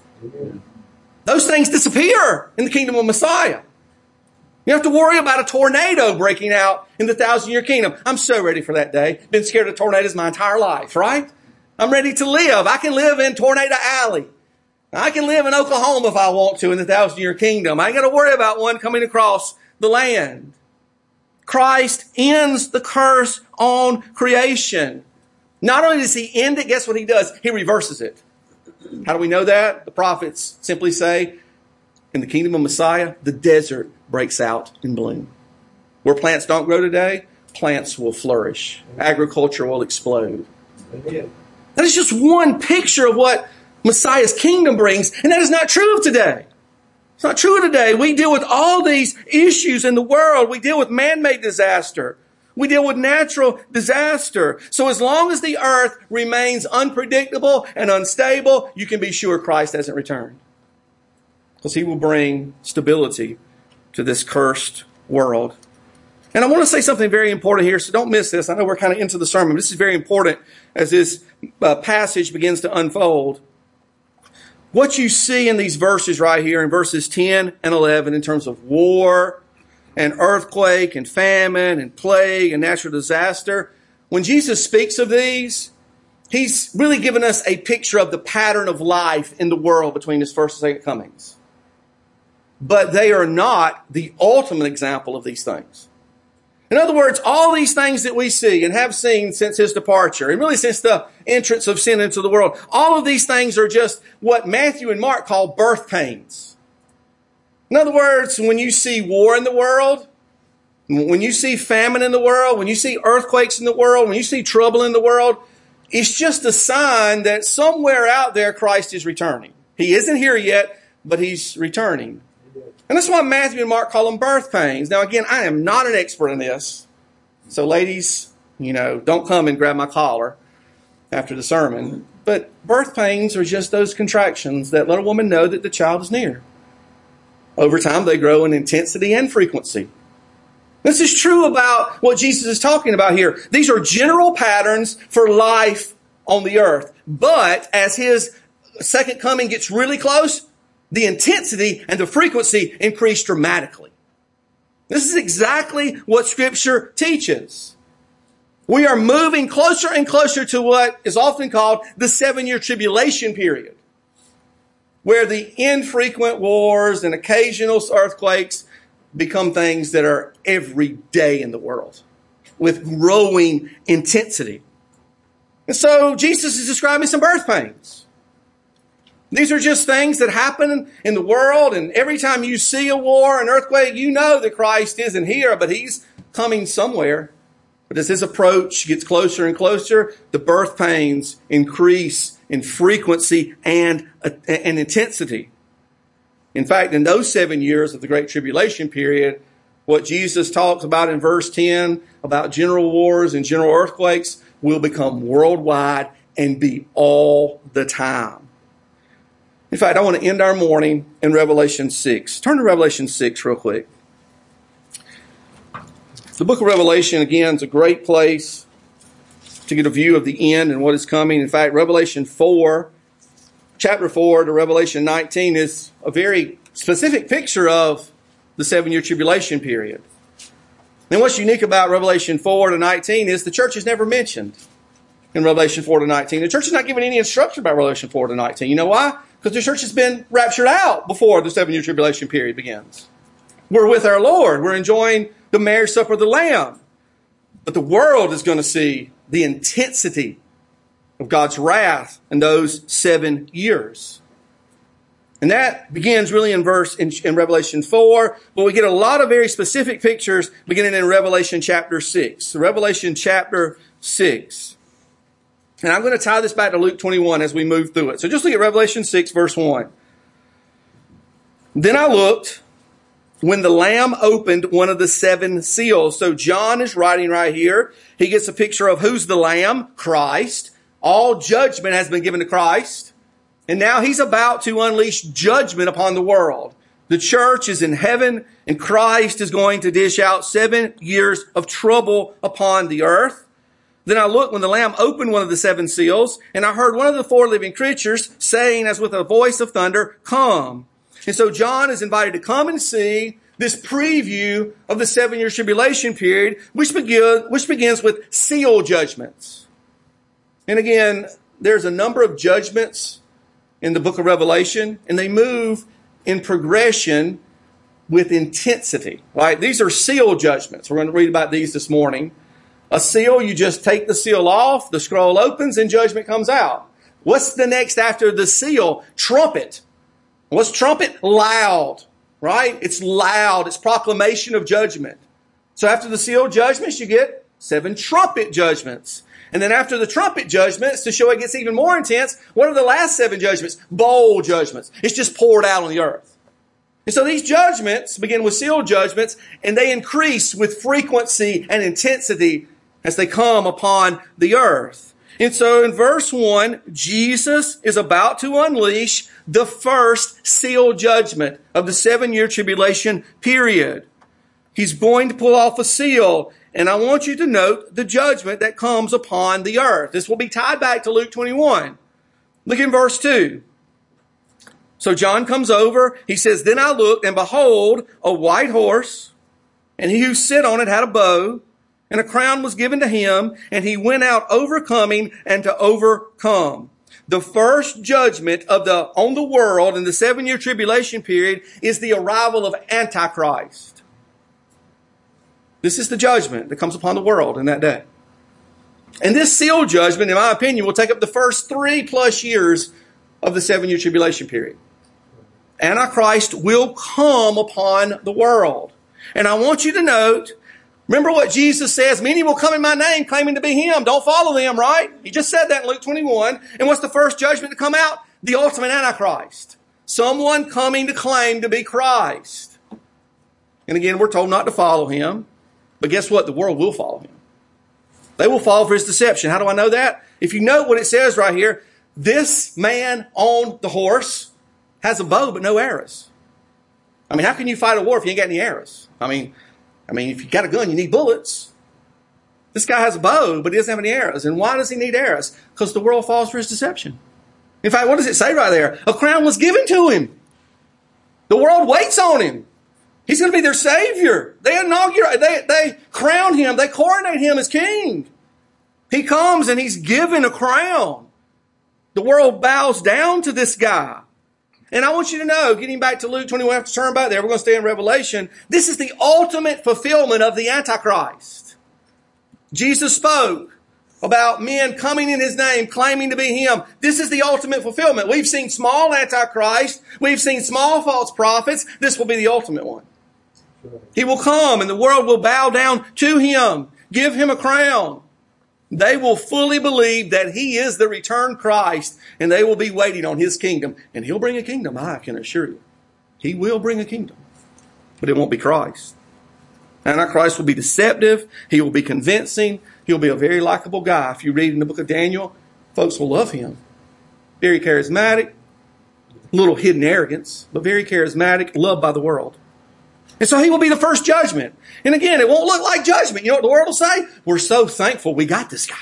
Those things disappear in the kingdom of Messiah. You don't have to worry about a tornado breaking out in the 1,000-year kingdom. I'm so ready for that day. Been scared of tornadoes my entire life, right? I'm ready to live. I can live in Tornado Alley. I can live in Oklahoma if I want to in the 1,000-year kingdom. I ain't got to worry about one coming across the land. Christ ends the curse on creation. Not only does he end it, guess what he does? He reverses it. How do we know that? The prophets simply say, in the kingdom of Messiah, the desert breaks out in bloom. Where plants don't grow today, plants will flourish. Agriculture will explode. That is just one picture of what Messiah's kingdom brings, and that is not true of today. It's not true today. We deal with all these issues in the world. We deal with man-made disaster. We deal with natural disaster. So as long as the earth remains unpredictable and unstable, you can be sure Christ hasn't returned. Because he will bring stability to this cursed world. And I want to say something very important here, so don't miss this. I know we're kind of into the sermon, but this is very important as this passage begins to unfold. What you see in these verses right here, in verses 10 and 11, in terms of war and earthquake and famine and plague and natural disaster, when Jesus speaks of these, he's really given us a picture of the pattern of life in the world between his first and second comings. But they are not the ultimate example of these things. In other words, all these things that we see and have seen since his departure, and really since the entrance of sin into the world, all of these things are just what Matthew and Mark call birth pains. In other words, when you see war in the world, when you see famine in the world, when you see earthquakes in the world, when you see trouble in the world, it's just a sign that somewhere out there Christ is returning. He isn't here yet, but he's returning. And that's why Matthew and Mark call them birth pains. Now, again, I am not an expert in this. So ladies, don't come and grab my collar after the sermon. But birth pains are just those contractions that let a woman know that the child is near. Over time, they grow in intensity and frequency. This is true about what Jesus is talking about here. These are general patterns for life on the earth. But as his second coming gets really close, the intensity and the frequency increase dramatically. This is exactly what Scripture teaches. We are moving closer and closer to what is often called the 7-year tribulation period, where the infrequent wars and occasional earthquakes become things that are every day in the world with growing intensity. And so Jesus is describing some birth pains. These are just things that happen in the world, and every time you see a war, an earthquake, you know that Christ isn't here, but he's coming somewhere. But as his approach gets closer and closer, the birth pains increase in frequency and intensity. In fact, in those 7 years of the Great Tribulation period, what Jesus talks about in verse 10 about general wars and general earthquakes will become worldwide and be all the time. In fact, I want to end our morning in Revelation 6. Turn to Revelation 6 real quick. The book of Revelation, again, is a great place to get a view of the end and what is coming. In fact, Revelation 4, chapter 4 to Revelation 19 is a very specific picture of the 7-year tribulation period. And what's unique about Revelation 4 to 19 is the church is never mentioned in Revelation 4 to 19. The church is not given any instruction about Revelation 4 to 19. You know why? Because the church has been raptured out before the 7-year tribulation period begins. We're with our Lord. We're enjoying the marriage supper of the Lamb. But the world is going to see the intensity of God's wrath in those 7 years. And that begins really in Revelation 4, but we get a lot of very specific pictures beginning in Revelation chapter 6. So Revelation chapter 6. And I'm going to tie this back to Luke 21 as we move through it. So just look at Revelation 6, verse 1. Then I looked when the Lamb opened one of the 7 seals. So John is writing right here. He gets a picture of who's the Lamb? Christ. All judgment has been given to Christ. And now he's about to unleash judgment upon the world. The church is in heaven, and Christ is going to dish out 7 years of trouble upon the earth. Then I looked when the Lamb opened one of the 7 seals, and I heard one of the 4 living creatures saying as with a voice of thunder, "Come." And so John is invited to come and see this preview of the 7-year tribulation period, which begins with seal judgments. And again, there's a number of judgments in the book of Revelation, and they move in progression with intensity. Right? These are seal judgments. We're going to read about these this morning. A seal, you just take the seal off, the scroll opens, and judgment comes out. What's the next after the seal? Trumpet. What's trumpet? Loud. Right? It's loud. It's proclamation of judgment. So after the seal judgments, you get 7 trumpet judgments. And then after the trumpet judgments, to show it gets even more intense, what are the last 7 judgments? Bowl judgments. It's just poured out on the earth. And so these judgments begin with seal judgments, and they increase with frequency and intensity as they come upon the earth. And so in verse 1, Jesus is about to unleash the first seal judgment of the 7-year tribulation period. He's going to pull off a seal. And I want you to note the judgment that comes upon the earth. This will be tied back to Luke 21. Look in verse 2. So John comes over. He says, "Then I looked, and behold, a white horse, and he who sat on it had a bow, and a crown was given to him, and he went out overcoming and to overcome." The first judgment on the world in the 7-year tribulation period is the arrival of Antichrist. This is the judgment that comes upon the world in that day. And this seal judgment, in my opinion, will take up the first 3+ years of the 7-year tribulation period. Antichrist will come upon the world. And I want you to note, remember what Jesus says, "Many will come in my name claiming to be him." Don't follow them, right? He just said that in Luke 21. And what's the first judgment to come out? The ultimate Antichrist. Someone coming to claim to be Christ. And again, we're told not to follow him. But guess what? The world will follow him. They will fall for his deception. How do I know that? If you note what it says right here, this man on the horse has a bow but no arrows. I mean, how can you fight a war if you ain't got any arrows? I mean, if you got a gun, you need bullets. This guy has a bow, but he doesn't have any arrows. And why does he need arrows? Because the world falls for his deception. In fact, what does it say right there? A crown was given to him. The world waits on him. He's going to be their savior. They crown him. They coronate him as king. He comes and he's given a crown. The world bows down to this guy. And I want you to know, getting back to Luke 21, we have to turn back there. We're going to stay in Revelation. This is the ultimate fulfillment of the Antichrist. Jesus spoke about men coming in his name, claiming to be him. This is the ultimate fulfillment. We've seen small Antichrist. We've seen small false prophets. This will be the ultimate one. He will come and the world will bow down to him, give him a crown. They will fully believe that he is the returned Christ, and they will be waiting on his kingdom. And he'll bring a kingdom, I can assure you. He will bring a kingdom, but it won't be Christ. Antichrist will be deceptive. He will be convincing. He'll be a very likable guy. If you read in the book of Daniel, folks will love him. Very charismatic, little hidden arrogance, but very charismatic, loved by the world. And so he will be the first judgment. And again, it won't look like judgment. You know what the world will say? We're so thankful we got this guy.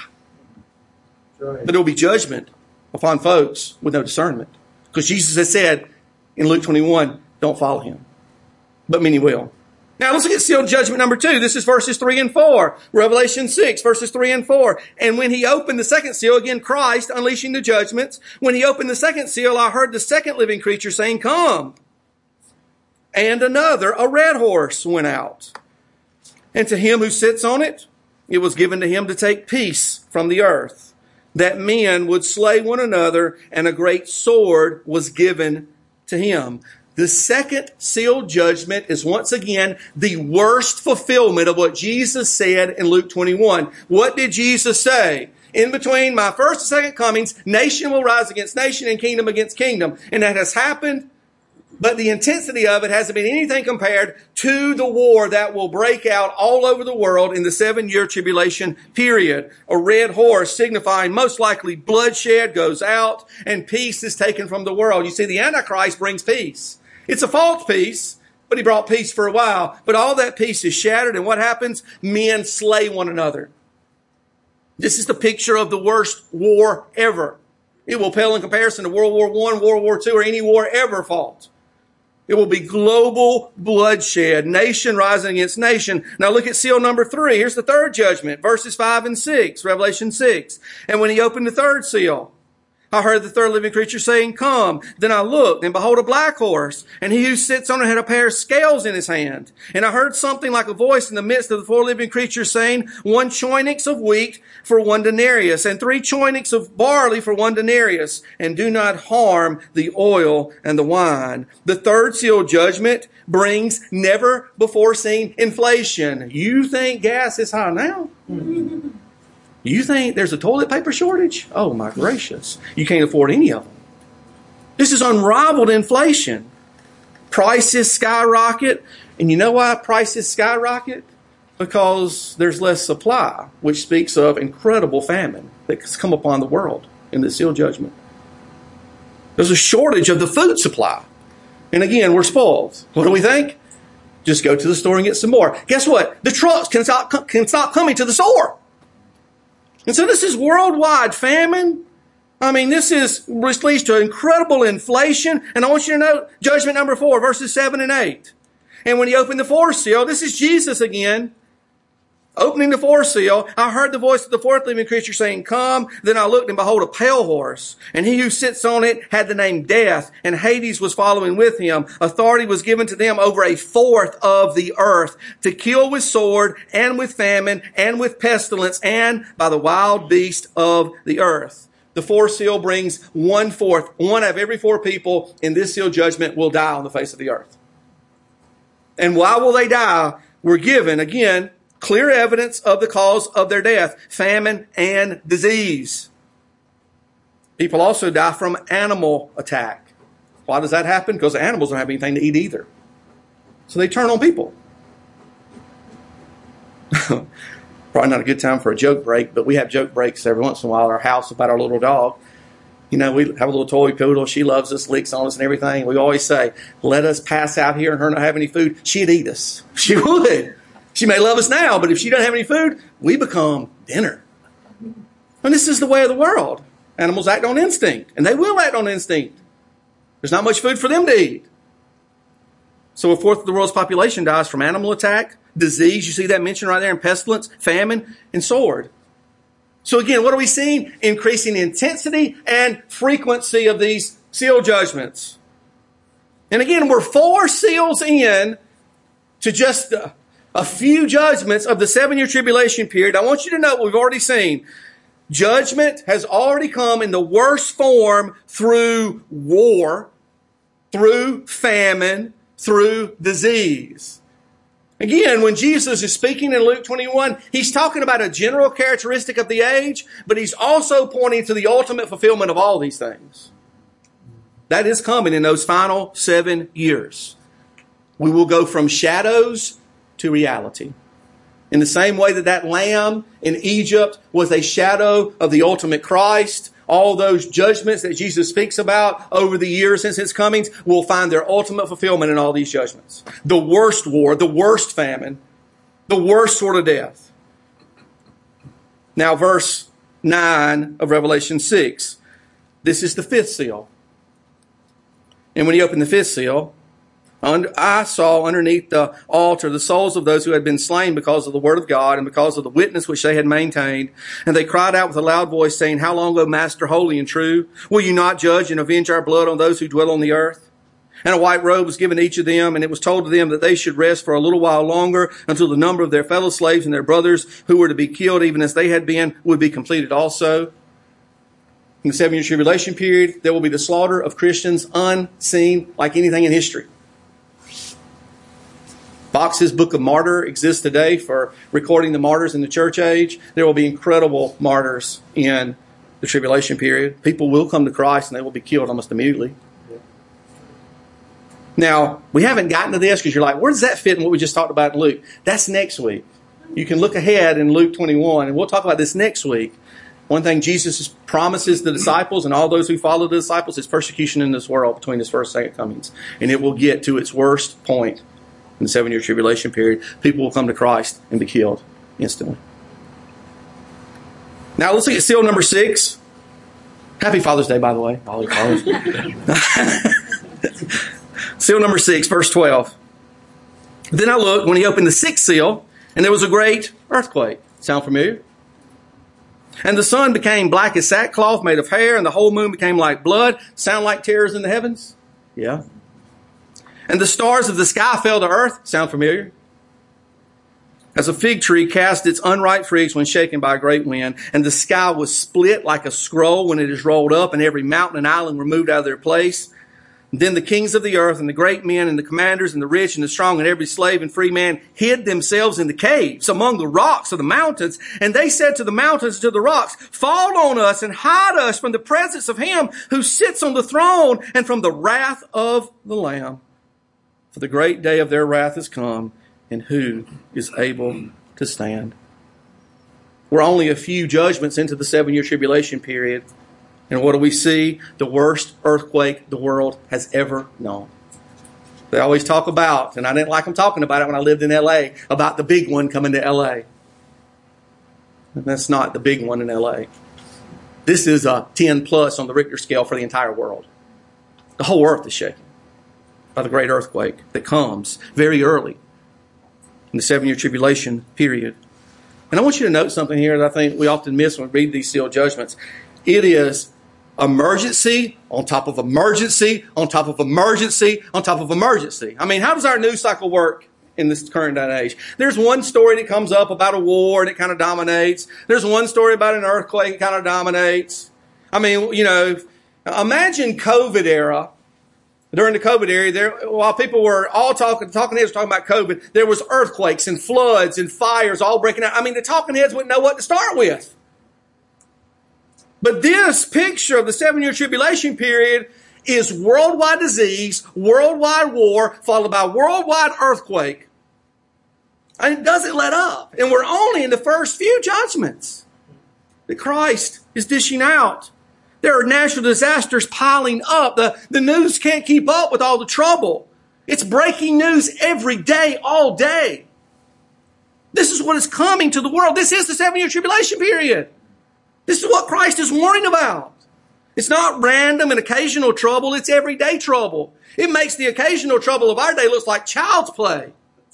Right. But it will be judgment upon folks with no discernment. Because Jesus has said in Luke 21, don't follow him. But many will. Now let's look at seal judgment number 2. This is verses 3 and 4. Revelation 6, verses 3 and 4. And when he opened the second seal, again Christ unleashing the judgments. When he opened the second seal, I heard the second living creature saying, "Come." And another, a red horse, went out. And to him who sits on it, it was given to him to take peace from the earth, that men would slay one another, and a great sword was given to him. The second seal judgment is once again the worst fulfillment of what Jesus said in Luke 21. What did Jesus say? In between my first and second comings, nation will rise against nation and kingdom against kingdom. And that has happened, but the intensity of it hasn't been anything compared to the war that will break out all over the world in the 7-year tribulation period. A red horse signifying most likely bloodshed goes out and peace is taken from the world. You see, the Antichrist brings peace. It's a false peace, but he brought peace for a while. But all that peace is shattered, and what happens? Men slay one another. This is the picture of the worst war ever. It will pale in comparison to World War I, World War II, or any war ever fought. It will be global bloodshed, nation rising against nation. Now look at seal number 3. Here's the third judgment, verses 5 and 6, Revelation 6. And when he opened the third seal, I heard the third living creature saying, "Come." Then I looked, and behold, a black horse, and he who sits on it had a pair of scales in his hand. And I heard something like a voice in the midst of the 4 living creatures saying, 1 choinix of wheat for 1 denarius, and 3 choinix of barley for 1 denarius, and do not harm the oil and the wine. The third seal judgment brings never before seen inflation. You think gas is high now? You think there's a toilet paper shortage? Oh my gracious. You can't afford any of them. This is unrivaled inflation. Prices skyrocket. And you know why prices skyrocket? Because there's less supply, which speaks of incredible famine that's come upon the world in the seal judgment. There's a shortage of the food supply. And again, we're spoiled. What do we think? Just go to the store and get some more. Guess what? The trucks can stop coming to the store. And so this is worldwide famine. I mean, this leads to incredible inflation. And I want you to note judgment number 4, verses 7 and 8. And when he opened the 4th seal, this is Jesus again. Opening the 4th seal, I heard the voice of the 4th living creature saying, "Come." Then I looked, and behold, a pale horse. And he who sits on it had the name Death, and Hades was following with him. Authority was given to them over 1/4 of the earth, to kill with sword, and with famine, and with pestilence, and by the wild beast of the earth. The 4th seal brings 1/4. 1 out of every 4 people in this seal judgment will die on the face of the earth. And why will they die? We're given, again, clear evidence of the cause of their death: famine and disease. People also die from animal attack. Why does that happen? Because the animals don't have anything to eat either. So they turn on people. Probably not a good time for a joke break, but we have joke breaks every once in a while at our house about our little dog. You know, we have a little toy poodle. She loves us, licks on us and everything. We always say, let us pass out here and her not have any food. She'd eat us. She would. She may love us now, but if she doesn't have any food, we become dinner. And this is the way of the world. Animals act on instinct, and they will act on instinct. There's not much food for them to eat. So 1/4 of the world's population dies from animal attack, disease, you see that mentioned right there, and pestilence, famine, and sword. So again, what are we seeing? Increasing intensity and frequency of these seal judgments. And again, we're 4 seals in to just a few judgments of the 7-year tribulation period. I want you to know what we've already seen. Judgment has already come in the worst form through war, through famine, through disease. Again, when Jesus is speaking in Luke 21, he's talking about a general characteristic of the age, but he's also pointing to the ultimate fulfillment of all these things. That is coming in those final 7 years. We will go from shadows to reality. In the same way that lamb in Egypt was a shadow of the ultimate Christ, all those judgments that Jesus speaks about over the years since his comings will find their ultimate fulfillment in all these judgments. The worst war, the worst famine, the worst sort of death. Now, verse 9 of Revelation 6. This is the 5th seal. And when he opened the 5th seal, I saw underneath the altar the souls of those who had been slain because of the word of God and because of the witness which they had maintained. And they cried out with a loud voice, saying, "How long, O Master, holy and true, will you not judge and avenge our blood on those who dwell on the earth?" And a white robe was given to each of them, and it was told to them that they should rest for a little while longer until the number of their fellow slaves and their brothers who were to be killed, even as they had been, would be completed also. In the 7-year tribulation period, there will be the slaughter of Christians unseen like anything in history. Fox's Book of Martyr exists today for recording the martyrs in the church age. There will be incredible martyrs in the tribulation period. People will come to Christ and they will be killed almost immediately. Now, we haven't gotten to this because you're like, where does that fit in what we just talked about in Luke? That's next week. You can look ahead in Luke 21, and we'll talk about this next week. One thing Jesus promises the disciples and all those who follow the disciples is persecution in this world between his first and second comings. And it will get to its worst point in the 7-year tribulation period. People will come to Christ and be killed instantly. Now let's look at seal number 6. Happy Father's Day, by the way. All your fathers. Seal number 6, verse 12. Then I looked when he opened the 6th seal, and there was a great earthquake. Sound familiar? And the sun became black as sackcloth made of hair, and the whole moon became like blood. Sound like terrors in the heavens? Yeah. And the stars of the sky fell to earth. Sound familiar? As a fig tree cast its unripe figs when shaken by a great wind, and the sky was split like a scroll when it is rolled up, and every mountain and island removed out of their place. Then the kings of the earth and the great men and the commanders and the rich and the strong and every slave and free man hid themselves in the caves among the rocks of the mountains. And they said to the mountains and to the rocks, fall on us and hide us from the presence of him who sits on the throne and from the wrath of the Lamb. For the great day of their wrath is come, and who is able to stand? We're only a few judgments into the 7-year tribulation period. And what do we see? The worst earthquake the world has ever known. They always talk about, and I didn't like them talking about it when I lived in L.A., about the big one coming to L.A. And that's not the big one in L.A. This is a 10 plus on the Richter scale for the entire world. The whole earth is shaken by the great earthquake that comes very early in the 7-year tribulation period. And I want you to note something here that I think we often miss when we read these sealed judgments. It is emergency on top of emergency on top of emergency on top of emergency. I mean, how does our news cycle work in this current day and age? There's one story that comes up about a war and it kind of dominates. There's one story about an earthquake that kind of dominates. I mean, you know, imagine COVID era. During the COVID era, while people were all talking heads were talking about COVID, there was earthquakes and floods and fires all breaking out. I mean, the talking heads wouldn't know what to start with. But this picture of the 7-year tribulation period is worldwide disease, worldwide war, followed by worldwide earthquake. And it doesn't let up. And we're only in the first few judgments that Christ is dishing out. There are natural disasters piling up. The news can't keep up with all the trouble. It's breaking news every day, all day. This is what is coming to the world. This is the 7-year tribulation period. This is what Christ is warning about. It's not random and occasional trouble. It's everyday trouble. It makes the occasional trouble of our day look like child's play.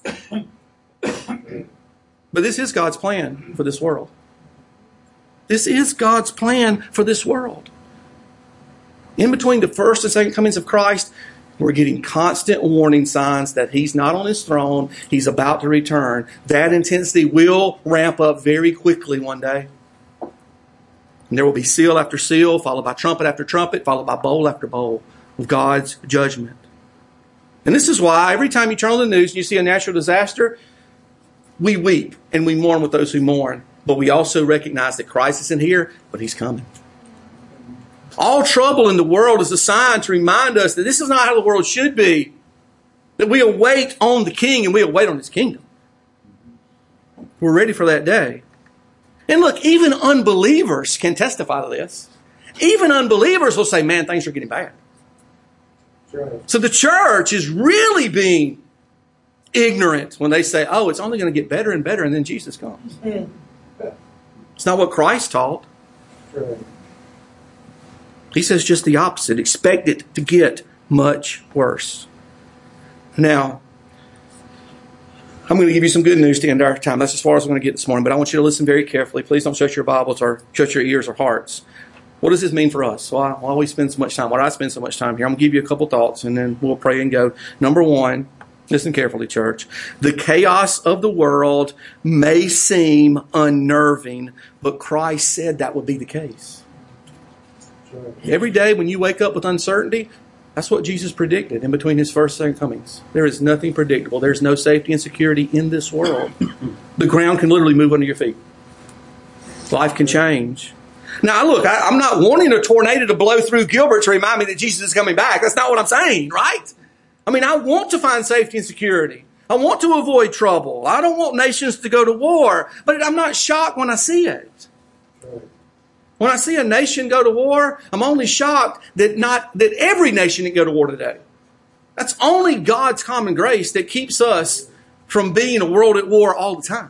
But this is God's plan for this world. This is God's plan for this world. In between the first and second comings of Christ, we're getting constant warning signs that He's not on His throne. He's about to return. That intensity will ramp up very quickly one day. And there will be seal after seal, followed by trumpet after trumpet, followed by bowl after bowl of God's judgment. And this is why every time you turn on the news and you see a natural disaster, we weep and we mourn with those who mourn. But we also recognize that Christ isn't here, but He's coming. All trouble in the world is a sign to remind us that this is not how the world should be. That we await on the King and we await on His kingdom. We're ready for that day. And look, even unbelievers can testify to this. Even unbelievers will say, man, things are getting bad. Right. So the church is really being ignorant when they say, oh, it's only going to get better and better and then Jesus comes. Mm. It's not what Christ taught. Right. He says just the opposite. Expect it to get much worse. Now, I'm going to give you some good news to end our time. That's as far as I'm going to get this morning. But I want you to listen very carefully. Please don't shut your Bibles or shut your ears or hearts. What does this mean for us? Why we spend so much time? Why do I spend so much time here? I'm going to give you a couple thoughts and then we'll pray and go. Number one, listen carefully, church. The chaos of the world may seem unnerving, but Christ said that would be the case. Every day when you wake up with uncertainty, that's what Jesus predicted in between his first and second comings. There is nothing predictable. There's no safety and security in this world. The ground can literally move under your feet. Life can change. Now, look, I'm not wanting a tornado to blow through Gilbert to remind me that Jesus is coming back. That's not what I'm saying, right? I mean, I want to find safety and security. I want to avoid trouble. I don't want nations to go to war. But I'm not shocked when I see it. When I see a nation go to war, I'm only shocked that every nation didn't go to war today. That's only God's common grace that keeps us from being a world at war all the time.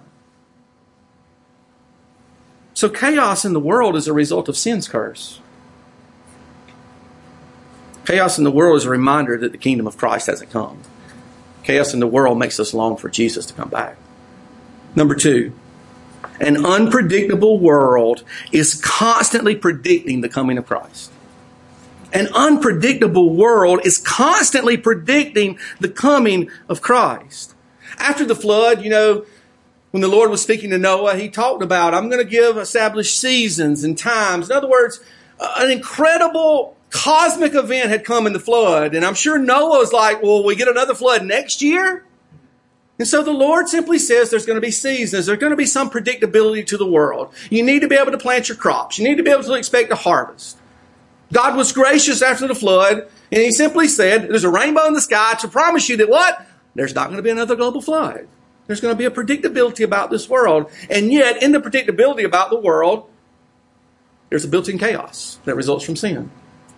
So chaos in the world is a result of sin's curse. Chaos in the world is a reminder that the kingdom of Christ hasn't come. Chaos in the world makes us long for Jesus to come back. Number 2, an unpredictable world is constantly predicting the coming of Christ. An unpredictable world is constantly predicting the coming of Christ. After the flood, when the Lord was speaking to Noah, he talked about, I'm going to establish seasons and times. In other words, an incredible cosmic event had come in the flood. And I'm sure Noah was like, well, we get another flood next year? And so the Lord simply says there's going to be seasons. There's going to be some predictability to the world. You need to be able to plant your crops. You need to be able to expect a harvest. God was gracious after the flood, and he simply said, there's a rainbow in the sky to promise you that what? There's not going to be another global flood. There's going to be a predictability about this world. And yet, in the predictability about the world, there's a built-in chaos that results from sin.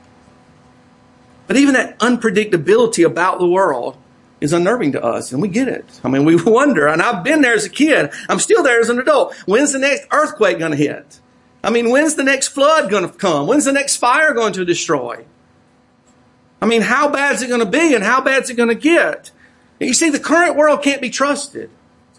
But even that unpredictability about the world is unnerving to us, and we get it. I mean, we wonder, and I've been there as a kid. I'm still there as an adult. When's the next earthquake going to hit? I mean, when's the next flood going to come? When's the next fire going to destroy? I mean, how bad is it going to be, and how bad is it going to get? You see, the current world can't be trusted.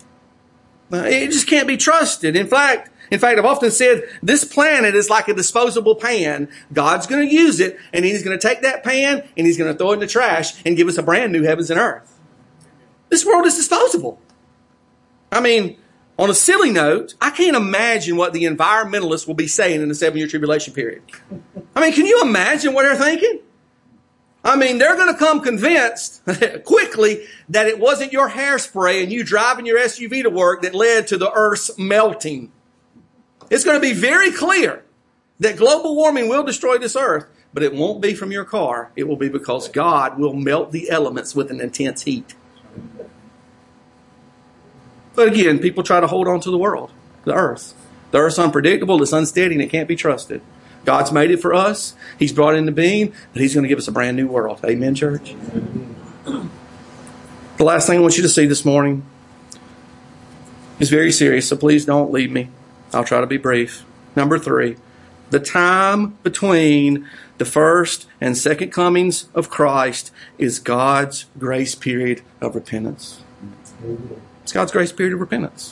It just can't be trusted. In fact, I've often said this planet is like a disposable pan. God's going to use it, and he's going to take that pan, and he's going to throw it in the trash and give us a brand new heavens and earth. This world is disposable. I mean, on a silly note, I can't imagine what the environmentalists will be saying in the 7-year tribulation period. I mean, can you imagine what they're thinking? I mean, they're going to come convinced quickly that it wasn't your hairspray and you driving your SUV to work that led to the Earth's melting. It's going to be very clear that global warming will destroy this Earth, but it won't be from your car. It will be because God will melt the elements with an intense heat. But again, people try to hold on to the world, the Earth. The Earth's unpredictable, it's unsteady, and it can't be trusted. God's made it for us. He's brought it into being, but he's going to give us a brand new world. Amen, church? The last thing I want you to see this morning is very serious, so please don't leave me. I'll try to be brief. Number 3, the time between the first and second comings of Christ is God's grace period of repentance. It's God's grace period of repentance.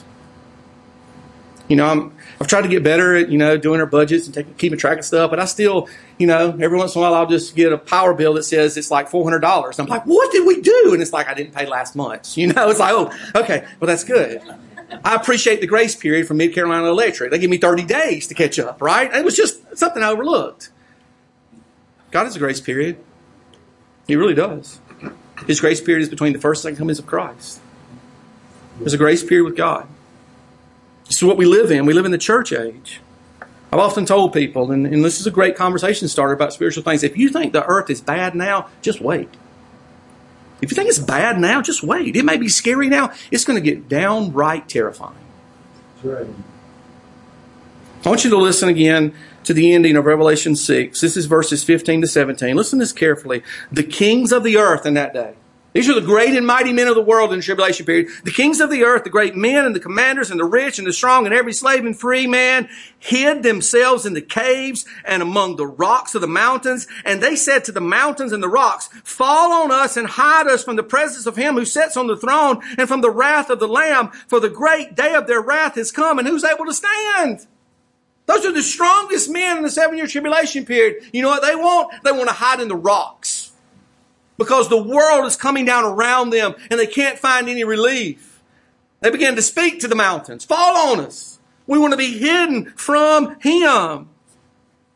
I've tried to get better at, doing our budgets and keeping track of stuff, but I still, every once in a while I'll just get a power bill that says it's like $400. And I'm like, what did we do? And it's like, I didn't pay last month. It's like, oh, okay, well, that's good. I appreciate the grace period from Mid-Carolina Electric. They give me 30 days to catch up, right? It was just something I overlooked. God has a grace period. He really does. His grace period is between the first and second comings of Christ. There's a grace period with God. This is what we live in. We live in the church age. I've often told people, and this is a great conversation starter about spiritual things, if you think the earth is bad now, just wait. If you think it's bad now, just wait. It may be scary now. It's going to get downright terrifying. That's right. I want you to listen again to the ending of Revelation 6. This is verses 15 to 17. Listen to this carefully. The kings of the earth in that day. These are the great and mighty men of the world in the tribulation period. The kings of the earth, the great men and the commanders and the rich and the strong and every slave and free man hid themselves in the caves and among the rocks of the mountains. And they said to the mountains and the rocks, fall on us and hide us from the presence of him who sits on the throne and from the wrath of the Lamb. For the great day of their wrath has come, and who's able to stand? Those are the strongest men in the 7-year tribulation period. You know what they want? They want to hide in the rocks. Because the world is coming down around them and they can't find any relief. They begin to speak to the mountains. Fall on us. We want to be hidden from him.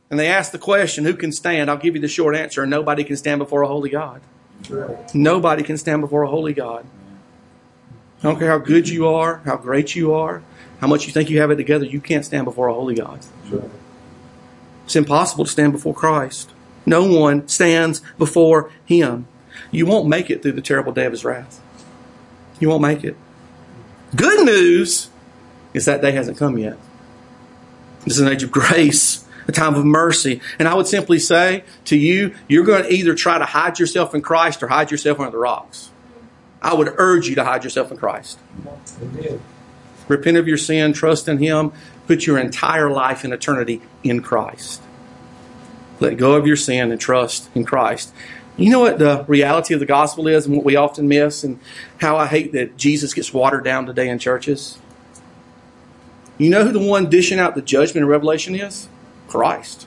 and they ask the question, who can stand? I'll give you the short answer. Nobody can stand before a holy God. Right. Nobody can stand before a holy God. I don't care how good you are, how great you are, how much you think you have it together. You can't stand before a holy God. Right. It's impossible to stand before Christ. No one stands before Him. You won't make it through the terrible day of His wrath. You won't make it. Good news is that day hasn't come yet. This is an age of grace, a time of mercy. And I would simply say to you, you're going to either try to hide yourself in Christ or hide yourself under the rocks. I would urge you to hide yourself in Christ. Amen. Repent of your sin, trust in Him, put your entire life and eternity in Christ. Let go of your sin and trust in Christ. You know what the reality of the gospel is and what we often miss, and how I hate that Jesus gets watered down today in churches? You know who the one dishing out the judgment in Revelation is? Christ.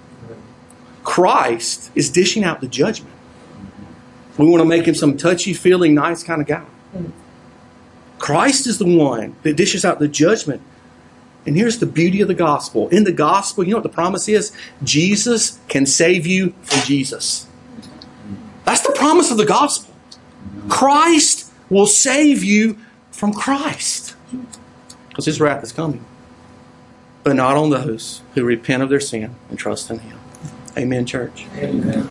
Christ is dishing out the judgment. We want to make Him some touchy-feeling, nice kind of guy. Christ is the one that dishes out the judgment. And here's the beauty of the gospel. In the gospel, you know what the promise is? Jesus can save you from Jesus. That's the promise of the gospel. Christ will save you from Christ. Because His wrath is coming. But not on those who repent of their sin and trust in Him. Amen, church. Amen.